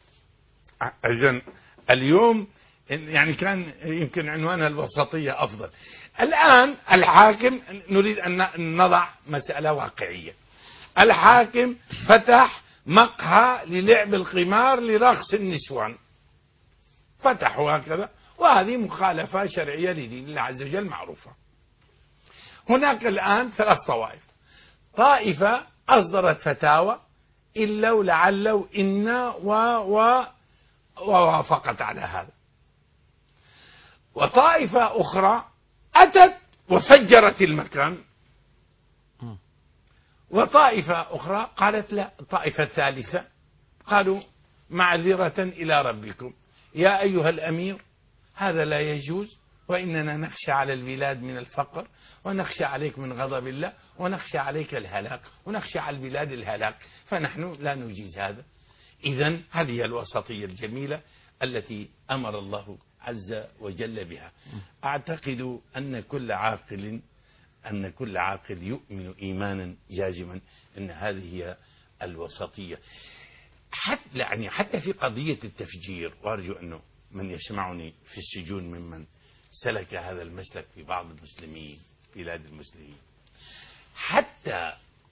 إذن اليوم يعني كان يمكن عنوانها الوسطية أفضل. الآن الحاكم نريد أن نضع مسألة واقعية. الحاكم فتح مقهى للعب القمار لرخص النسوان، فتحوا هكذا، وهذه مخالفة شرعية لدين الله عز وجل معروفة. هناك الآن ثلاث طوائف. طائفة أصدرت فتاوى إلا ولعل إن و و ووافقت على هذا، وطائفة أخرى أتت وفجرت المكان، وطائفة أخرى قالت لا. الطائفة الثالثة قالوا معذرة إلى ربكم يا أيها الأمير، هذا لا يجوز، وإننا نخشى على البلاد من الفقر، ونخشى عليك من غضب الله، ونخشى عليك الهلاك، ونخشى على البلاد الهلاك، فنحن لا نجيز هذا. إذن هذه الوسطية الجميلة التي أمر الله عز وجل بها. أعتقد أن كل عاقل أن كل عاقل يؤمن إيمانا جازما أن هذه هي الوسطية. حتى يعني حتى في قضية التفجير، وأرجو أنه من يسمعني في السجون ممن سلك هذا المسلك في بعض المسلمين في بلاد المسلمين، حتى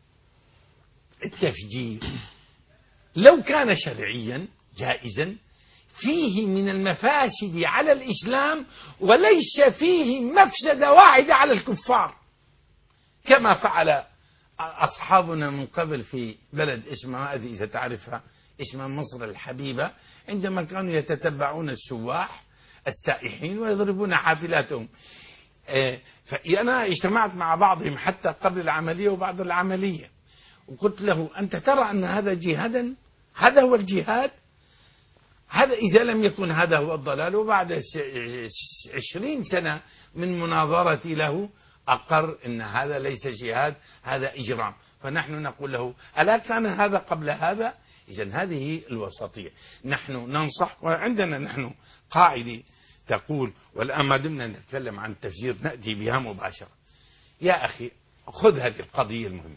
التفجير لو كان شرعيا جائزا فيه من المفاسد على الإسلام وليس فيه مفسدة واحدة على الكفار، كما فعل أصحابنا من قبل في بلد اسمها، ما أدري إذا تعرفها، اسمها مصر الحبيبة، عندما كانوا يتتبعون السواح السائحين ويضربون حافلاتهم. فأنا اجتمعت مع بعضهم حتى قبل العملية وبعد العملية، وقلت له أنت ترى أن هذا جهادا؟ هذا هو الجهاد؟ هذا إذا لم يكن هذا هو الضلال. وبعد عشرين سنة من مناظرتي له أقر أن هذا ليس جهاد، هذا إجرام. فنحن نقول له ألا كان هذا قبل هذا؟ إذن هذه الوسطية. نحن ننصح، وعندنا نحن قاعدة تقول، والآن ما دمنا نتكلم عن التفجير نأتي بها مباشرة. يا أخي خذ هذه القضية المهمة،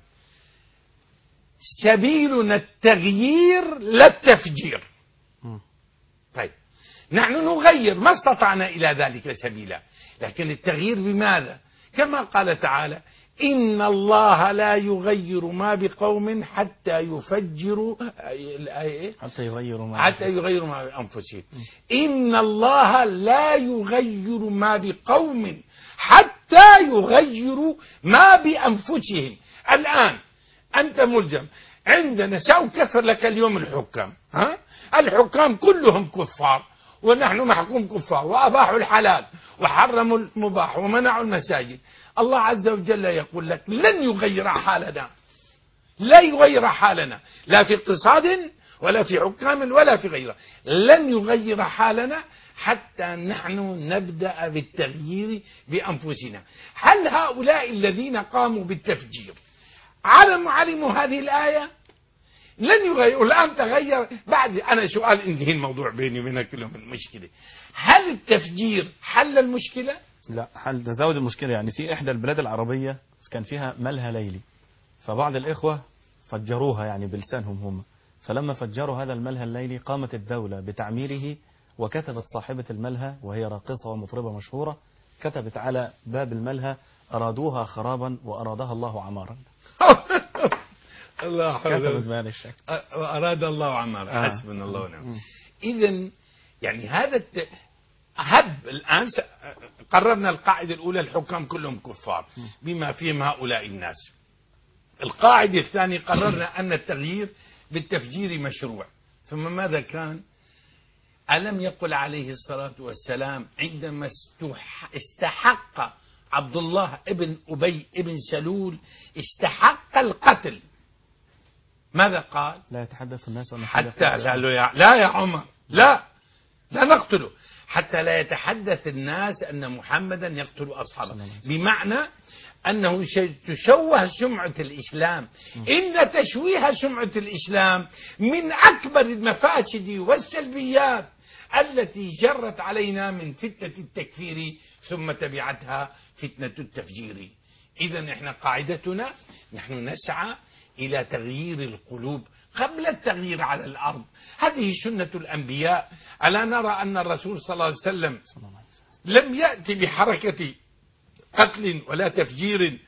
سبيلنا التغيير لا التفجير. طيب نحن نغير ما استطعنا إلى ذلك سبيلا، لكن التغيير بماذا؟ كما قال تعالى إن الله لا يغير ما بقوم حتى يفجروا حتى يغيروا ما حتى يغيروا ما بأنفسهم. إن الله لا يغير ما بقوم حتى يغيروا ما بأنفسهم. الآن أنت ملزم، عندنا سأكثر لك اليوم الحكام، ها؟ الحكام كلهم كفار، ونحن محكوم كفار، وأباحوا الحلال وحرموا المباح ومنعوا المساجد. الله عز وجل يقول لك لن يغير حالنا، لا يغير حالنا لا في اقتصاد ولا في حكام ولا في غيره، لن يغير حالنا حتى نحن نبدأ بالتغيير بأنفسنا. هل هؤلاء الذين قاموا بالتفجير علموا علموا هذه الآية؟ لن يغير. الآن تغير بعد. أنا سؤال انتهي الموضوع بيني وبينك كلهم المشكلة. هل التفجير حل المشكلة؟ لا، حل تزود المشكلة. يعني في إحدى البلاد العربية كان فيها ملهى ليلي، فبعض الإخوة فجروها يعني بلسانهم هم. فلما فجروا هذا الملهى الليلي قامت الدولة بتعميره، وكتبت صاحبة الملهى وهي راقصة ومطربة مشهورة، كتبت على باب الملهى: أرادوها خرابا وأرادها الله عمارا. الله كتبت بهذا الشكل. أراد الله عمارا. آه. حسبنا الله ونعم. إذن يعني هذا الت... هب الآن س... قررنا القاعدة الأولى: الحكام كلهم كفار بما فيهم هؤلاء الناس. القاعدة الثانية: قررنا أن التغيير بالتفجير مشروع. ثم ماذا كان؟ ألم يقل عليه الصلاة والسلام عندما استح... استحق عبد الله ابن أبي ابن سلول استحق القتل، ماذا قال؟ لا يتحدث الناس أن حتى لا, يا... لا يا عمر، لا لا نقتله حتى لا يتحدث الناس أن محمدا يقتل أصحابه. بمعنى أنه تشوه سمعة الإسلام. إن تشويه سمعة الإسلام من أكبر المفاسد والسلبيات التي جرت علينا من فتنة التكفير ثم تبعتها فتنة التفجير. إذن إحنا قاعدتنا نحن نسعى إلى تغيير القلوب قبل التغيير على الأرض. هذه سنة الأنبياء. ألا نرى أن الرسول صلى الله عليه وسلم لم يأتي بحركة قتل ولا تفجير.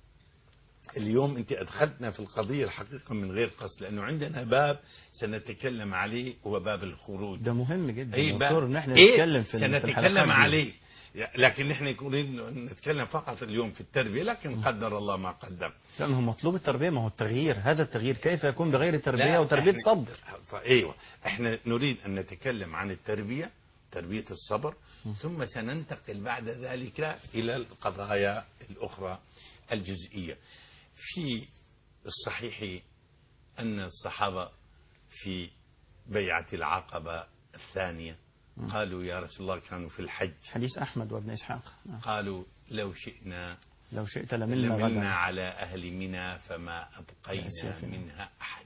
اليوم أنت أدخلتنا في القضية الحقيقة من غير قصد، لأنه عندنا باب سنتكلم عليه هو باب الخروج. ده مهم جدا أي دكتور ان احنا إيه نتكلم في سنتكلم عليه، لكن نحن نريد نتكلم فقط اليوم في التربية، لكن قدر الله ما قدر. لأنه مطلوب التربية، ما هو التغيير. هذا التغيير كيف يكون بغير التربية وتربية صبر؟ أيوة، احنا نريد أن نتكلم عن التربية، تربية الصبر، ثم سننتقل بعد ذلك إلى القضايا الأخرى الجزئية. في الصحيح أن الصحابة في بيعة العقبة الثانية قالوا يا رسول الله، كانوا في الحج، حديث أحمد وابن إسحاق، قالوا لو شئنا لو شئت لملنا غدا لملنا على أهل منى فما أبقينا منها أحد.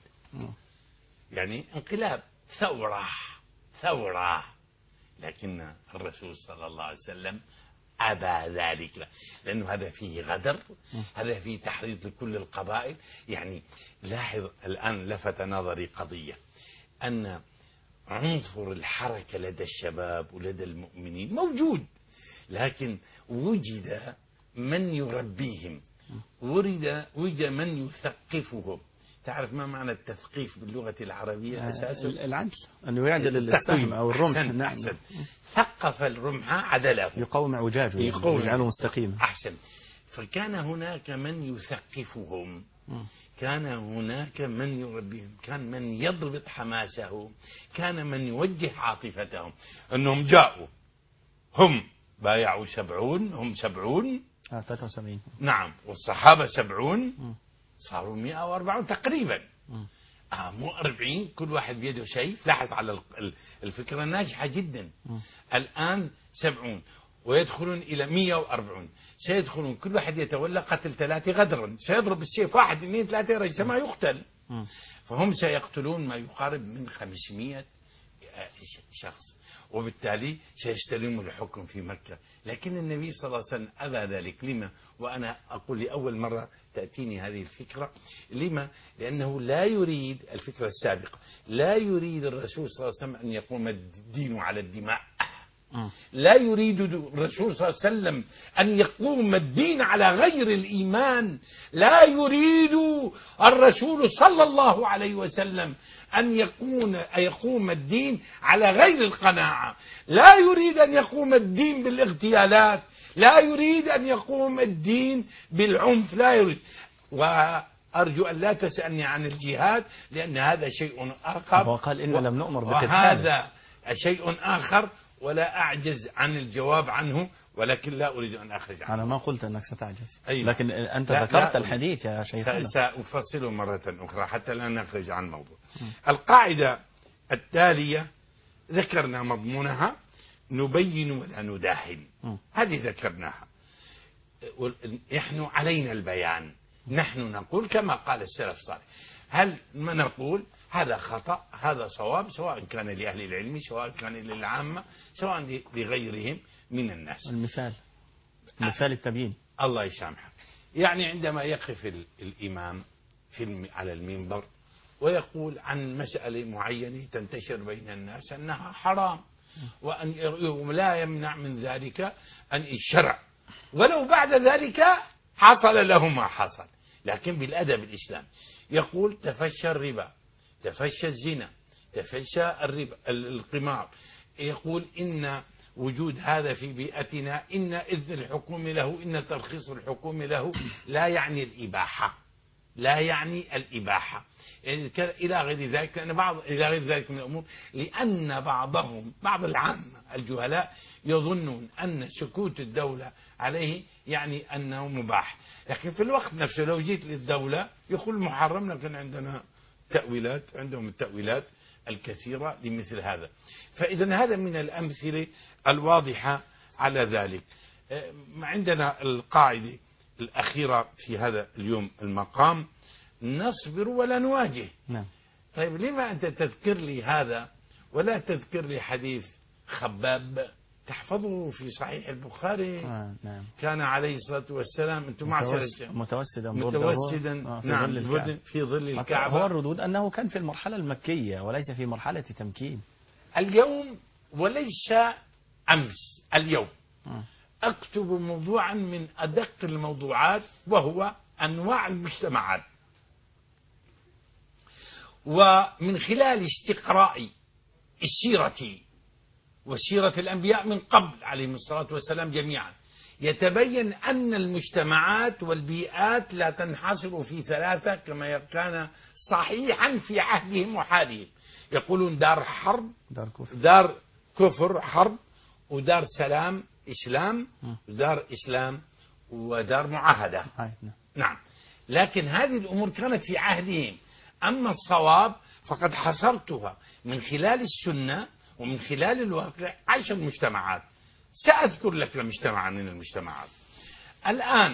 يعني انقلاب، ثورة ثورة. لكن الرسول صلى الله عليه وسلم أبى ذلك، لأنه هذا فيه غدر، هذا فيه تحريض لكل القبائل. يعني لاحظ الآن لفت نظري قضية، أن عنصر الحركة لدى الشباب ولدى المؤمنين موجود، لكن وجد من يربيهم، ورد وجد من يثقفهم. تعرف ما معنى التثقيف باللغة العربية؟ أساسا العدل، أنه يعدل السهم أو الرمح. أحسن. نعم. أحسن. ثقف الرمح عدله، يقوم اعوجاجه، يجعله مستقيما. أحسن. فكان هناك من يثقفهم، كان هناك من يربيهم، كان من يضبط حماسهم، كان من يوجه عاطفتهم. أنهم جاءوا هم بايعوا سبعون، هم سبعون آه ثلاثة وسبعين. نعم، والصحابة سبعون، صاروا مئة وأربعون تقريبا. آه مو أربعين كل واحد بيده سيف. لاحظ على الفكرة ناجحة جدا. الآن سبعون ويدخلون إلى مئة وأربعون، سيدخلون كل واحد يتولى قتل ثلاثة غدرا، سيضرب السيف واحد اثنين ثلاثة رجل ما يقتل. فهم سيقتلون ما يقارب من خمسمائة شخص، وبالتالي سيستلموا الحكم في مكة. لكن النبي صلى الله عليه وسلم أبى ذلك. لما؟ وأنا أقول لأول مرة تأتيني هذه الفكرة. لما؟ لأنه لا يريد الفكرة السابقة، لا يريد الرسول صلى الله عليه وسلم أن يقوم الدين على الدماء. لا يريد الرسول صلى الله عليه وسلم أن يقوم الدين على غير الإيمان. لا يريد الرسول صلى الله عليه وسلم أن يكون يقوم الدين على غير القناعة. لا يريد أن يقوم الدين بالاغتيالات، لا يريد أن يقوم الدين بالعنف، لا يريد. وأرجو أن لا تسألني عن الجهاد، لأن هذا شيء آخر. وقال إن لم نؤمر بقتال، وهذا شيء آخر ولا أعجز عن الجواب عنه، ولكن لا أريد أن أخرج عنه. أنا ما قلت أنك ستعجز. أيوة. لكن أنت لا ذكرت لا الحديث يا شيخنا. سأفصله مرة أخرى حتى لا نخرج عن الموضوع. القاعدة التالية ذكرنا مضمونها: نبين ولا نداهن. هذه ذكرناها. نحن علينا البيان، نحن نقول كما قال السلف الصالح: هل ما نقول هذا خطأ هذا صواب، سواء كان لأهل العلم سواء كان للعامة سواء لغيرهم من الناس. المثال مثال التبيين. الله يسامحك. يعني عندما يقف ال- الإمام في الم- على المنبر ويقول عن مسألة معينة تنتشر بين الناس أنها حرام، وأن ي- لا يمنع من ذلك أن الشرع ولو بعد ذلك حصل له ما حصل، لكن بالأدب الإسلامي يقول تفشى الربا، تفشى الزنا، تفشى الربا القمار، يقول إن وجود هذا في بيئتنا إن إذن الحكوم له إن ترخيص الحكوم له لا يعني الإباحة، لا يعني الإباحة إلى غير ذلك، لأن بعض إلى غير ذلك من الأمور، لأن بعضهم بعض العامة الجهلاء يظنون أن سكوت الدولة عليه يعني أنه مباح، لكن في الوقت نفسه لو جيت للدولة يقول محرم، لكن عندنا تأويلات، عندهم التأويلات الكثيرة لمثل هذا. فإذا هذا من الأمثلة الواضحة على ذلك. عندنا القاعدة الأخيرة في هذا اليوم المقام: نصبر ولا نواجه. نعم. طيب لما أنت تذكر لي هذا ولا تذكر لي حديث خباب تحفظه في صحيح البخاري؟ آه نعم. كان عليه الصلاة والسلام أنتم متوس... متوسدا متوسدا آه في نعم ظل الكعبة. في ظل الكعبة. هو الردود أنه كان في المرحلة المكية وليس في مرحلة تمكين. اليوم وليس أمس، اليوم آه. أكتب موضوعا من أدق الموضوعات وهو أنواع المجتمعات، ومن خلال استقراء السيرة وسيرة الأنبياء من قبل عليهم الصلاة والسلام جميعا يتبين أن المجتمعات والبيئات لا تنحصر في ثلاثة كما كان صحيحا في عهدهم وحالهم. يقولون دار حرب، دار كفر، دار كفر حرب، ودار سلام إسلام، ودار إسلام، ودار معاهدة. نعم. لكن هذه الأمور كانت في عهدهم. أما الصواب فقد حصرتها من خلال السنة ومن خلال الواقع عشر مجتمعات. سأذكر لك مجتمعا من المجتمعات. الآن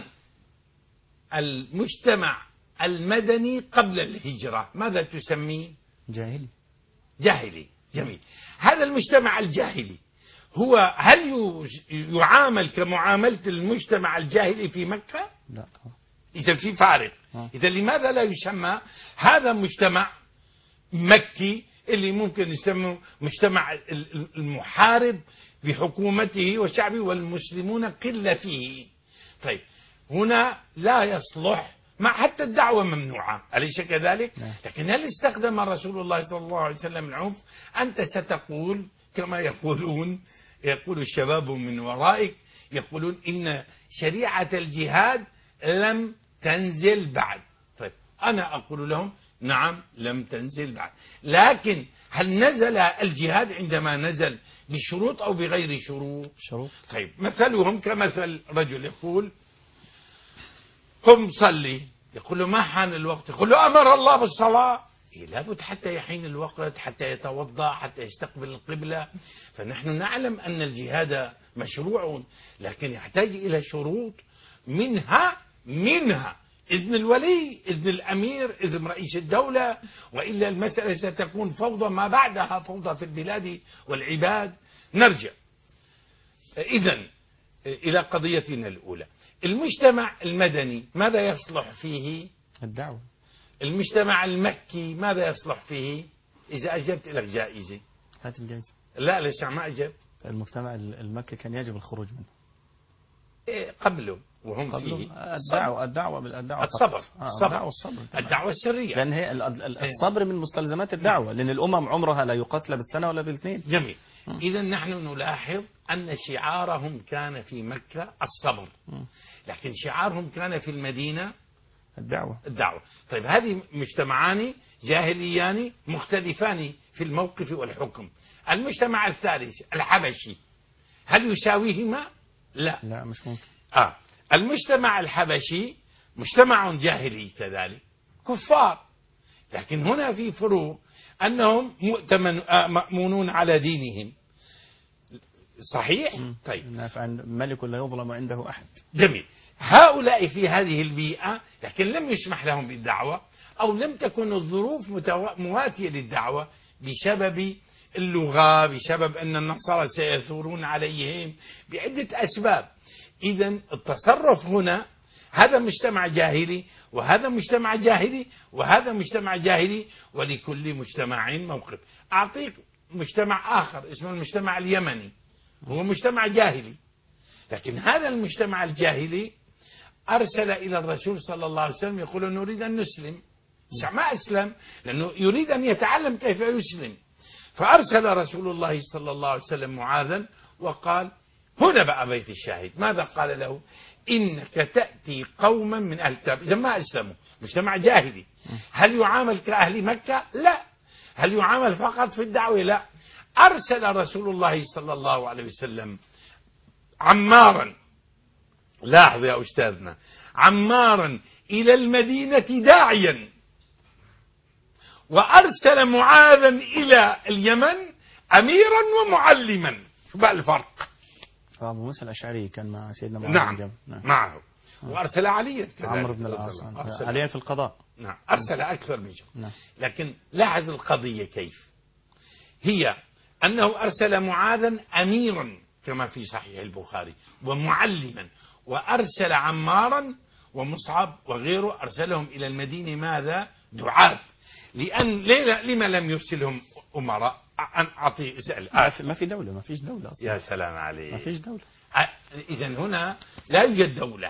المجتمع المدني قبل الهجرة ماذا تسميه؟ جاهلي. جاهلي. جميل. هذا المجتمع الجاهلي هو هل يعامل كمعاملة المجتمع الجاهلي في مكة؟ لا. إذا في فارق. إذا لماذا لا يسمى هذا مجتمع مكي اللي ممكن يسمى مجتمع المحارب بحكومته وشعبه والمسلمون قلة فيه؟ طيب هنا لا يصلح، مع حتى الدعوة ممنوعة أليس كذلك؟ لكن هل استخدم رسول الله صلى الله عليه وسلم العنف؟ أنت ستقول كما يقولون يقول الشباب من ورائك، يقولون إن شريعة الجهاد لم تنزل بعد. طيب أنا أقول لهم نعم لم تنزل بعد، لكن هل نزل الجهاد عندما نزل بشروط أو بغير شروط؟ شروط. طيب مثلهم كمثل رجل يقول قم صلي، يقول له ما حان الوقت، يقول له أمر الله بالصلاة. إيه لابد حتى يحين الوقت، حتى يتوضأ، حتى يستقبل القبلة. فنحن نعلم أن الجهاد مشروع لكن يحتاج إلى شروط، منها منها إذن الولي، إذن الأمير، إذن رئيس الدولة، وإلا المسألة ستكون فوضى ما بعدها فوضى في البلاد والعباد. نرجع إذن إلى قضيتنا الأولى. المجتمع المدني ماذا يصلح فيه؟ الدعوة. المجتمع المكي ماذا يصلح فيه؟ إذا أجبت لك جائزة. هات الجائزة. لا لسه ما أجب. المجتمع المكي كان يجب الخروج منه. إيه قبله وهم قبله فيه الدعوة الدعوة بالدعوة الصبر آه الصبر الدعوة والصبر الدعوة السرية، لأن هي الصبر من مستلزمات الدعوة، لأن الأمم عمرها لا يقاس لا بالسنة ولا بالاثنين. جميل. إذا نحن نلاحظ أن شعارهم كان في مكة الصبر، لكن شعارهم كان في المدينة الدعوة. الدعوة. طيب هذه مجتمعان جاهليان مختلفان في الموقف والحكم. المجتمع الثالث الحبشي هل يساويهما؟ لا لا مش ممكن. آه. المجتمع الحبشي مجتمع جاهلي كذلك كفار، لكن هنا في فروق أنهم مؤتمن مأمونون على دينهم. صحيح؟ طيب ملك لا يظلم عنده أحد. جميل. هؤلاء في هذه البيئة لكن لم يسمح لهم بالدعوة أو لم تكن الظروف مواتية للدعوة بسبب اللغة، بسبب أن النصارى سيثورون عليهم، بعدة أسباب. إذا التصرف هنا، هذا مجتمع جاهلي وهذا مجتمع جاهلي وهذا مجتمع جاهلي، ولكل مجتمع موقف. أعطيك مجتمع آخر اسمه المجتمع اليمني، هو مجتمع جاهلي، لكن هذا المجتمع الجاهلي أرسل إلى الرسول صلى الله عليه وسلم يقول نريد أن نسلم، ما أسلم لأنه يريد أن يتعلم كيف يسلم. فأرسل رسول الله صلى الله عليه وسلم معاذا وقال، هنا بقى بيت الشاهد، ماذا قال له؟ إنك تأتي قوما من أهل الكتاب، إذا ما أسلموا، مجتمع جاهلي. هل يعامل كأهل مكة؟ لا. هل يعامل فقط في الدعوة؟ لا. أرسل رسول الله صلى الله عليه وسلم عمارا، لاحظ يا أستاذنا، عمارا إلى المدينة داعيا، وأرسل معاذا إلى اليمن أميرا ومعلما. شو بقى الفرق؟ أبو موسى الأشعري كان مع سيدنا معاذ. نعم. نعم معه. وأرسل عليا كذلك، عمرو بن العاص، عليا في القضاء. نعم أرسل أكثر من شيء. نعم. لكن لاحظ القضية كيف هي، أنه أرسل معاذا أميرا كما في صحيح البخاري ومعلما، وأرسل عمارا ومصعب وغيره أرسلهم إلى المدينة ماذا؟ دعاة. لأن لما لم يرسلهم أمراء؟ أن أعطي اسأل. ما في دولة، ما فيش دولة أصلا. يا سلام عليك، ما فيش دولة. إذن هنا لا يوجد دولة،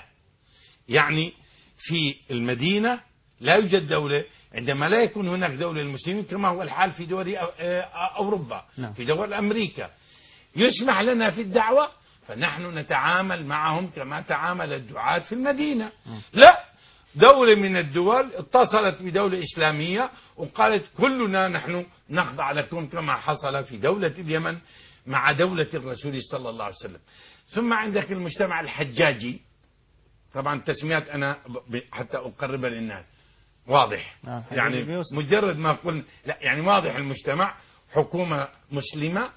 يعني في المدينة لا يوجد دولة عندما لا يكون هناك دولة للمسلمين، كما هو الحال في دول أوروبا. نعم. في دول أمريكا يسمح لنا في الدعوة، فنحن نتعامل معهم كما تعامل الدعاة في المدينة. م. لا، دولة من الدول اتصلت بدولة إسلامية وقالت كلنا نحن نخضع لكم، كما حصل في دولة اليمن مع دولة الرسول صلى الله عليه وسلم. ثم عندك المجتمع الحجاجي، طبعا تسميات أنا حتى أقربها للناس واضح. آه يعني مجرد ما قلنا لا، يعني واضح المجتمع، حكومة مسلمة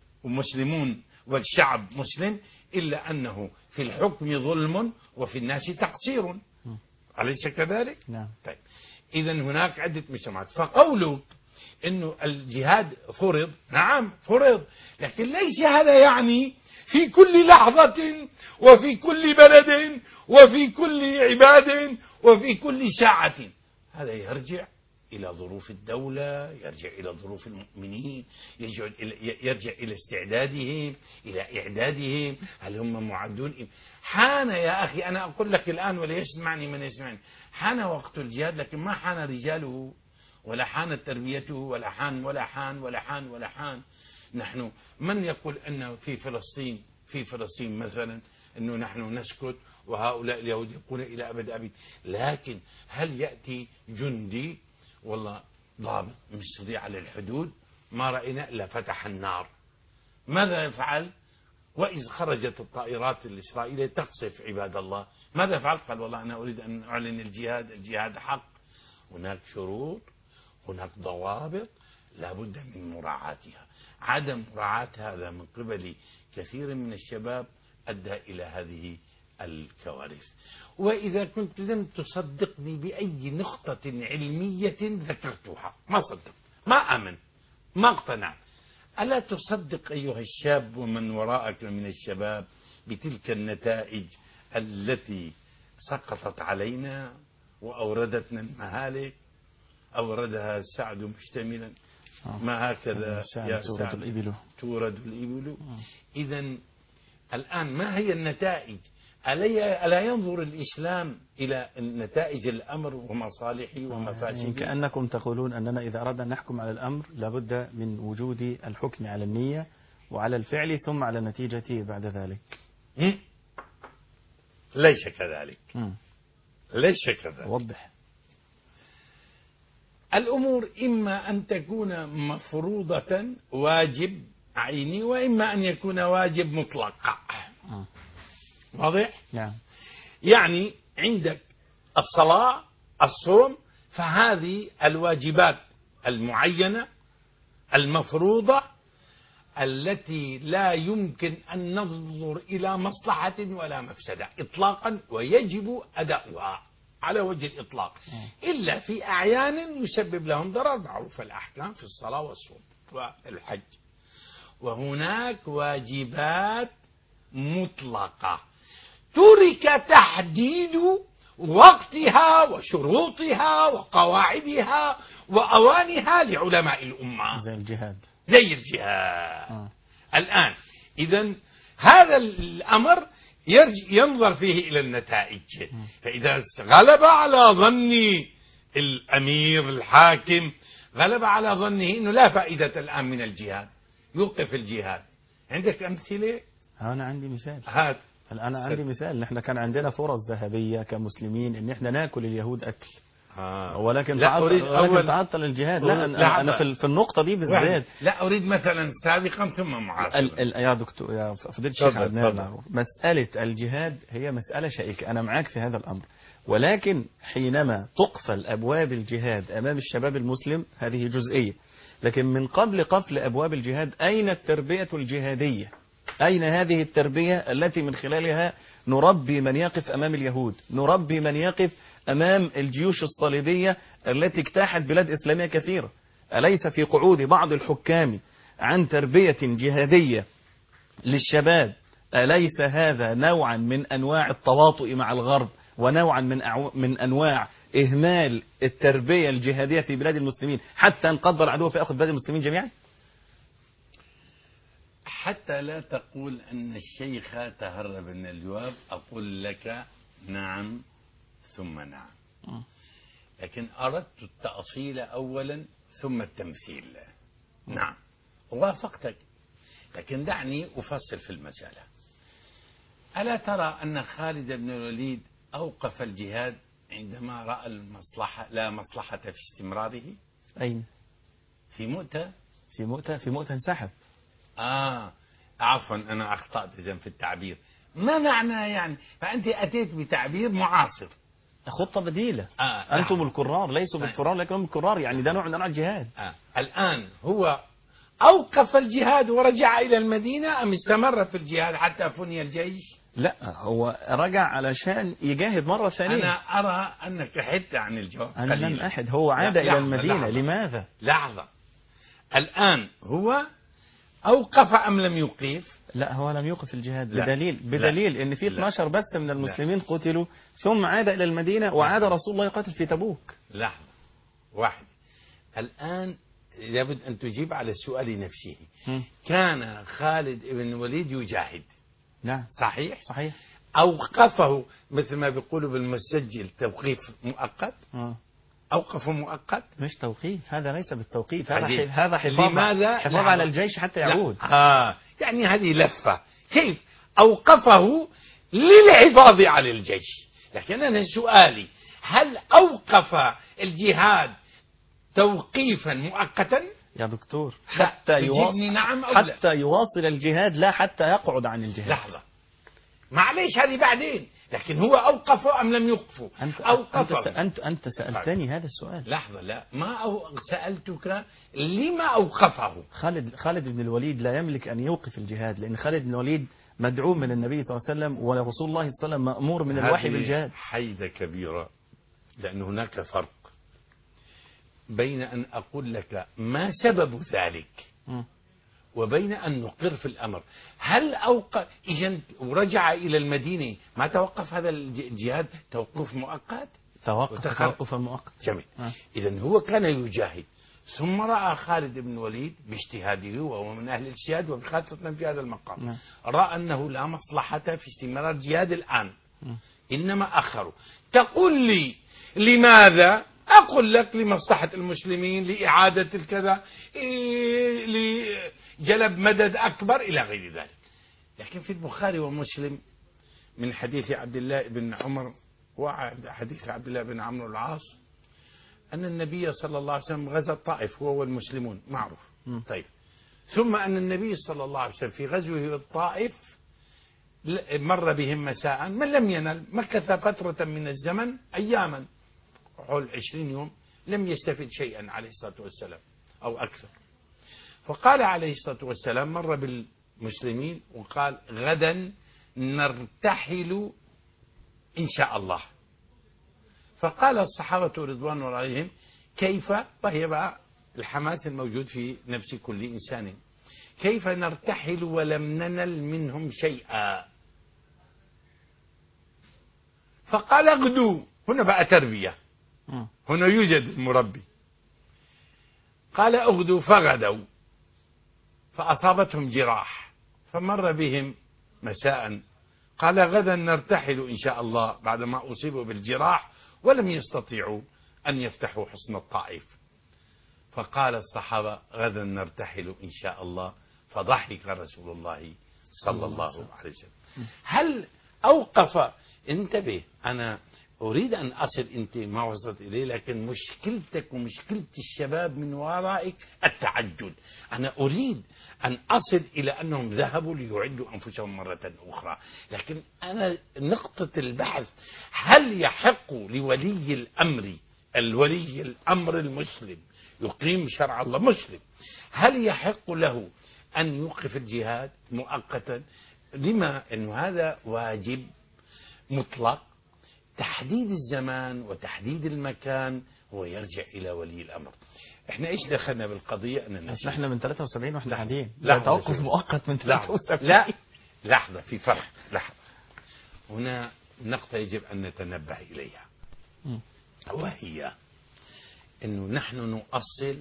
ومسلمون والشعب مسلم، إلا أنه في الحكم ظلم وفي الناس تقصير، أليس كذلك؟ نعم. طيب إذا هناك عدة مجتمعات. فقولك إنه الجهاد فرض، نعم فرض، لكن ليس هذا يعني في كل لحظة وفي كل بلد وفي كل عباد وفي كل ساعة. هذا يرجع إلى ظروف الدولة، يرجع إلى ظروف المؤمنين، يرجع إلى, يرجع إلى استعدادهم، إلى إعدادهم، هل هم معدون. حان يا أخي، أنا أقول لك الآن ولا يسمعني من يسمعني، حان وقت الجهاد، لكن ما حان رجاله ولا حانت تربيته ولا حان ولا حان ولا حان ولا حان. نحن من يقول أنه في فلسطين في فلسطين مثلا أنه نحن نسكت وهؤلاء اليهود يقولون إلى أبد أبد، لكن هل يأتي جندي والله ضابط مصري على الحدود ما رأينا إلا فتح النار؟ ماذا يفعل؟ وإذ خرجت الطائرات الإسرائيلية تقصف عباد الله، ماذا يفعل؟ قال والله أنا أريد أن أعلن الجهاد، الجهاد حق. هناك شروط، هناك ضوابط لا بد من مراعاتها. عدم مراعاة هذا من قبل كثير من الشباب أدى إلى هذه الكوارث. وإذا كنت لم تصدقني بأي نقطة علمية ذكرتها ما صدق، ما آمن، ما اقتنع. ألا تصدق أيها الشاب ومن وراءك من الشباب بتلك النتائج التي سقطت علينا وأوردتنا المهالك؟ أوردها السعد مشتملا، ما هكذا يا تورد الإبل تورد الإبل. إذن الآن ما هي النتائج؟ ألا ينظر الإسلام إلى نتائج الأمر ومصالحه ومفاسده؟ كأنكم تقولون أننا إذا أردنا أن نحكم على الأمر لابد من وجود الحكم على النية وعلى الفعل ثم على النتيجة بعد ذلك. ليس كذلك. م. ليس كذلك. وضح. الأمور إما أن تكون مفروضة واجب عيني، وإما أن يكون واجب مطلق. م. واضح؟ نعم. يعني عندك الصلاة، الصوم، فهذه الواجبات المعينة المفروضة التي لا يمكن أن ننظر إلى مصلحة ولا مفسدة إطلاقا، ويجب أداؤها على وجه الإطلاق إلا في أعيان يسبب لهم ضرر، معروف الأحكام في الصلاة والصوم والحج. وهناك واجبات مطلقة ترك تحديد وقتها وشروطها وقواعدها وأوانها لعلماء الأمة، زي الجهاد. زي الجهاد. آه. الآن إذن هذا الأمر يرجع ينظر فيه إلى النتائج. فإذا غلب على ظن الأمير الحاكم، غلب على ظنه أنه لا فائدة الآن من الجهاد، يوقف الجهاد. عندك أمثلة؟ أنا عندي مثال. هات. أنا عندي مثال. نحن كان عندنا فرص ذهبية كمسلمين إن إحنا ناكل اليهود أكل، آه. ولكن لا تعطل أريد ولكن أول تعطل الجهاد. لا أريد- أنا, أنا في في النقطة دي بالذات. لا أريد مثلا سابقا ثم معاصرا. ال- ال- يا دكتور، يا فضيلة الشيخ تفضل، عدنان، تفضل. معروف مسألة الجهاد هي مسألة شائكة، أنا معاك في هذا الأمر، ولكن حينما تقفل أبواب الجهاد أمام الشباب المسلم هذه جزئية، لكن من قبل قفل أبواب الجهاد أين التربية الجهادية؟ أين هذه التربية التي من خلالها نربي من يقف أمام اليهود، نربي من يقف أمام الجيوش الصليبية التي اجتاحت بلاد إسلامية كثيرة؟ أليس في قعود بعض الحكام عن تربية جهادية للشباب، أليس هذا نوعا من أنواع التواطؤ مع الغرب ونوعا من أعو... من أنواع إهمال التربية الجهادية في بلاد المسلمين حتى انقض العدو فيأخذ بلاد المسلمين جميعا؟ حتى لا تقول أن الشيخ تهرب من الجواب، أقول لك نعم ثم نعم، لكن أردت التأصيل أولا ثم التمثيل. نعم وافقتك، لكن دعني أفصل في المسألة. ألا ترى أن خالد بن الوليد أوقف الجهاد عندما رأى المصلحة لا مصلحة في استمراره؟ أين؟ في مؤتة. في مؤتة في مؤتة انسحب. آه عفوا أنا أخطأت إذن في التعبير. ما معنى يعني؟ فأنت أتيت بتعبير معاصر، خطة بديلة. آه أنتم نعم. الكرار، ليسوا بالفرار لكنهم الكرار، يعني ده نوع من أنواع الجهاد. آه. الآن هو أوقف الجهاد ورجع إلى المدينة أم استمر في الجهاد حتى فني الجيش؟ لا، هو رجع علشان يجاهد مرة ثانية. أنا أرى أنك حدت عن الجواب أنا لم قليلا. أحد، هو عاد لا، إلى لحظة، المدينة. لحظة. لماذا؟ لحظة، الآن هو أوقف أم لم يوقف؟ لا، هو لم يوقف الجهاد. لا. بدليل بدليل لا. ان في لا. اثناشر بس من المسلمين قتلوا، ثم عاد الى المدينة وعاد رسول الله يقاتل في تبوك. لحظة واحد، الآن لابد أن تجيب على السؤال نفسه. م. كان خالد بن الوليد يجاهد، نعم صحيح؟ صحيح. أوقفه مثل ما بيقولوا بالمسجل توقيف مؤقت. آه. أوقفه مؤقت، مش توقيف، هذا ليس بالتوقيف، هذا عجيب. ح- هذا حفاظ لماذا؟ حفاظ لحظة. على الجيش حتى يعود. لا. آه يعني هذه لفة. كيف أوقفه؟ للحفاظ على الجيش. لكن أنا سؤالي، هل أوقف الجهاد توقيفا مؤقتا؟ يا دكتور، لا، حتى يواصل تجيبني نعم أو لا؟ حتى يواصل الجهاد، لا حتى يقعد عن الجهاد. لحظة، معليش هذه بعدين، لكن هو أوقفه أم لم يوقفه؟ أنت أوقفه. أنت, أنت, أنت سألتني هذا السؤال. لحظة، لا ما أو سألتك لما أوقفه؟ خالد خالد بن الوليد لا يملك أن يوقف الجهاد، لأن خالد بن الوليد مدعو من النبي صلى الله عليه وسلم، ورسول الله صلى الله عليه وسلم مأمور من الوحي هذه بالجهاد. حيدة كبيرة، لأن هناك فرق بين أن أقول لك ما سبب ذلك م. وبين أن نقر في الأمر. هل أوقف إجن ورجع إلى المدينة ما توقف هذا الجهاد توقف مؤقت؟ توقف وتخ- توقفا مؤقتا. جميل. آه. إذن هو كان يجاهد، ثم رأى خالد بن الوليد باجتهاده وهو من أهل الاجتهاد وخاصة في هذا المقام، نعم. رأى أنه لا مصلحة في استمرار الجهاد الآن، م. إنما أخروا. تقول لي لماذا؟ أقول لك لمصلحة المسلمين، لإعادة الكذا، إيه، لجلب مدد أكبر إلى غير ذلك. لكن في البخاري ومسلم من حديث عبد الله بن عمر وحديث عبد الله بن عمرو العاص أن النبي صلى الله عليه وسلم غزا الطائف هو والمسلمون، معروف. م. طيب، ثم أن النبي صلى الله عليه وسلم في غزوه الطائف مر بهم مساء، من لم ينل مكث فترة من الزمن أياما حول عشرين يوم، لم يستفد شيئا عليه الصلاة والسلام أو أكثر. فقال عليه الصلاة والسلام مر بالمسلمين وقال غدا نرتحل إن شاء الله. فقال الصحابة رضوان الله عليهم كيف، وهي بقى الحماس الموجود في نفس كل إنسان، كيف نرتحل ولم ننل منهم شيئا؟ فقال اغدوا. هنا بقى تربية، هنا يوجد المربي. قال اغدوا فغدوا فأصابتهم جراح، فمر بهم مساء قال غدا نرتحل إن شاء الله، بعدما أصيبوا بالجراح ولم يستطيعوا أن يفتحوا حصن الطائف. فقال الصحابة غدا نرتحل إن شاء الله، فضحك رسول الله صلى الله عليه وسلم. هل أوقف؟ انتبه، أنا أريد أن أصل أنت ما وصلت إليه، لكن مشكلتك ومشكلة الشباب من ورائك التعجل. أنا أريد أن أصل إلى أنهم ذهبوا ليعدوا أنفسهم مرة أخرى، لكن أنا نقطة البحث هل يحق لولي الأمر، الولي الأمر المسلم يقيم شرع الله مسلم، هل يحق له أن يوقف الجهاد مؤقتا؟ لما؟ أنه هذا واجب مطلق. تحديد الزمان وتحديد المكان هو يرجع إلى ولي الأمر. احنا ايش دخلنا بالقضية؟ أننا احنا من ثلاثة وسبعين واحنا قاعدين، لا توقف مؤقت من ثلاثة وسبعين. لا لحظة، في فرق. لحظة، هنا نقطة يجب أن نتنبه إليها، وهي أنه نحن نؤصل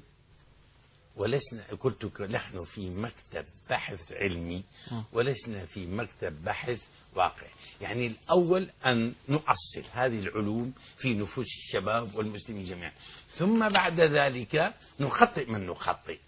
ولسنا، قلت نحن في مكتب بحث علمي ولسنا في مكتب بحث واقع. يعني الأول أن نؤصل هذه العلوم في نفوس الشباب والمسلمين جميعا، ثم بعد ذلك نخطئ من نخطئ.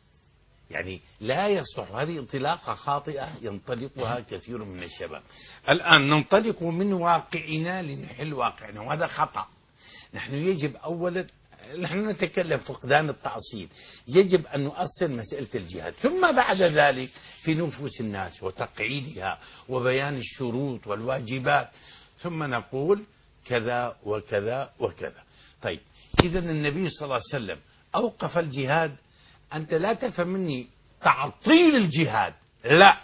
يعني لا يصلح، هذه انطلاقة خاطئة ينطلقها كثير من الشباب. الآن ننطلق من واقعنا لنحل واقعنا، وهذا خطأ. نحن يجب أولا، نحن نتكلم فقدان التأصيل، يجب أن نؤصل مسألة الجهاد، ثم بعد ذلك في نفوس الناس وتقعيدها وبيان الشروط والواجبات، ثم نقول كذا وكذا وكذا. طيب، إذا النبي صلى الله عليه وسلم أوقف الجهاد. أنت لا تفهم مني تعطيل الجهاد، لا،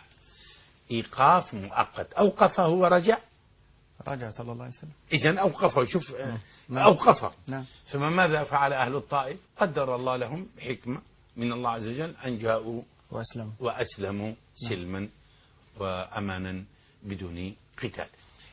إيقاف مؤقت. أوقفه ورجع، رجع صلى الله عليه وسلم. إذن أوقفه، شوف، نعم. أوقفه. نعم. ثم ماذا فعل أهل الطائف؟ قدر الله لهم حكمة من الله عز وجل أن جاءوا وأسلموا وأسلموا سلما وأمانا بدون قتال.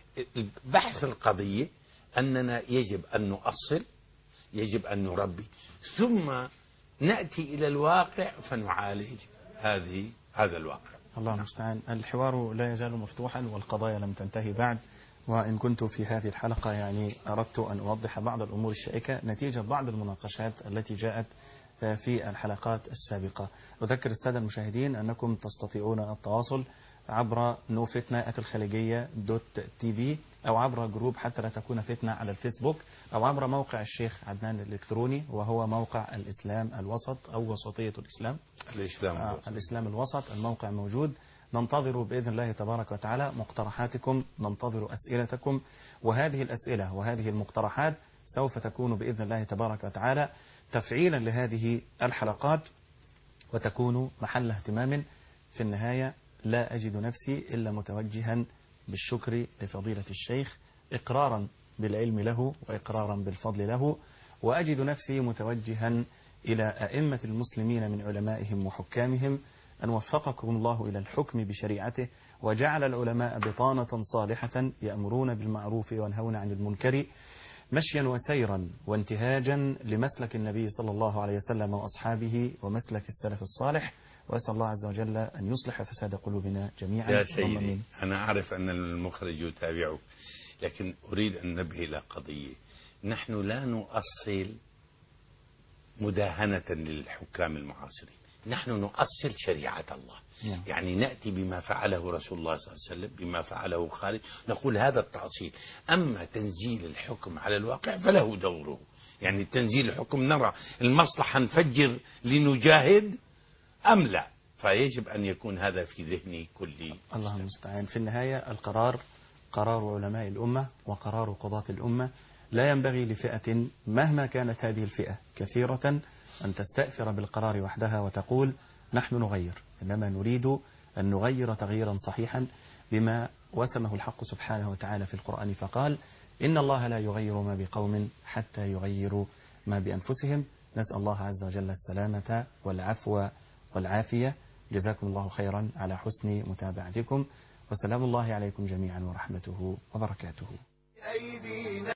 بحث القضية أننا يجب أن نؤصل، يجب أن نربي، ثم نأتي إلى الواقع فنعالج هذه هذا الواقع. الله المستعان. الحوار لا يزال مفتوحا والقضايا لم تنتهي بعد، وإن كنت في هذه الحلقة يعني أردت أن أوضح بعض الأمور الشائكة نتيجة بعض المناقشات التي جاءت في الحلقات السابقة. أذكر السادة المشاهدين أنكم تستطيعون التواصل عبر نو فتنة الخليجية دوت تي في، أو عبر جروب حتى لا تكون فتنة على الفيسبوك، أو عبر موقع الشيخ عدنان الإلكتروني وهو موقع الإسلام الوسط أو وسطية الإسلام. الإسلام آه الإسلام الوسط، الموقع موجود. ننتظر بإذن الله تبارك وتعالى مقترحاتكم، ننتظر أسئلتكم، وهذه الأسئلة وهذه المقترحات سوف تكون بإذن الله تبارك وتعالى تفعيلا لهذه الحلقات، وتكون محل اهتمام. في النهاية لا أجد نفسي إلا متوجها بالشكر لفضيلة الشيخ، إقرارا بالعلم له وإقرارا بالفضل له، وأجد نفسي متوجها إلى أئمة المسلمين من علمائهم وحكامهم أن وفقكم الله إلى الحكم بشريعته، وجعل العلماء بطانة صالحة يأمرون بالمعروف وينهون عن المنكر، مشيا وسيرا وانتهاجا لمسلك النبي صلى الله عليه وسلم وأصحابه ومسلك السلف الصالح. وأسأل الله عز وجل أن يصلح فساد قلوبنا جميعا. يا سيدي، أنا أعرف أن المخرج يتابعك، لكن أريد أن ننبه إلى قضية. نحن لا نؤصل مداهنة للحكام المعاصرين، نحن نؤصل شريعة الله. نعم. يعني نأتي بما فعله رسول الله صلى الله عليه وسلم، بما فعله خالد، نقول هذا التأصيل. أما تنزيل الحكم على الواقع فله دوره. يعني تنزيل الحكم نرى المصلحة نفجر لنجاهد أم لا، فيجب أن يكون هذا في ذهن كل. الله المستعان. في النهاية القرار قرار علماء الأمة وقرار قضاة الأمة. لا ينبغي لفئة مهما كانت هذه الفئة كثيرة أن تستأثر بالقرار وحدها وتقول نحن نغير، إنما نريد أن نغير تغييرا صحيحا بما وسمه الحق سبحانه وتعالى في القرآن فقال: إن الله لا يغير ما بقوم حتى يغيروا ما بأنفسهم. نسأل الله عز وجل السلامة والعفو والعافية. جزاكم الله خيرا على حسن متابعتكم، وسلام الله عليكم جميعا ورحمته وبركاته.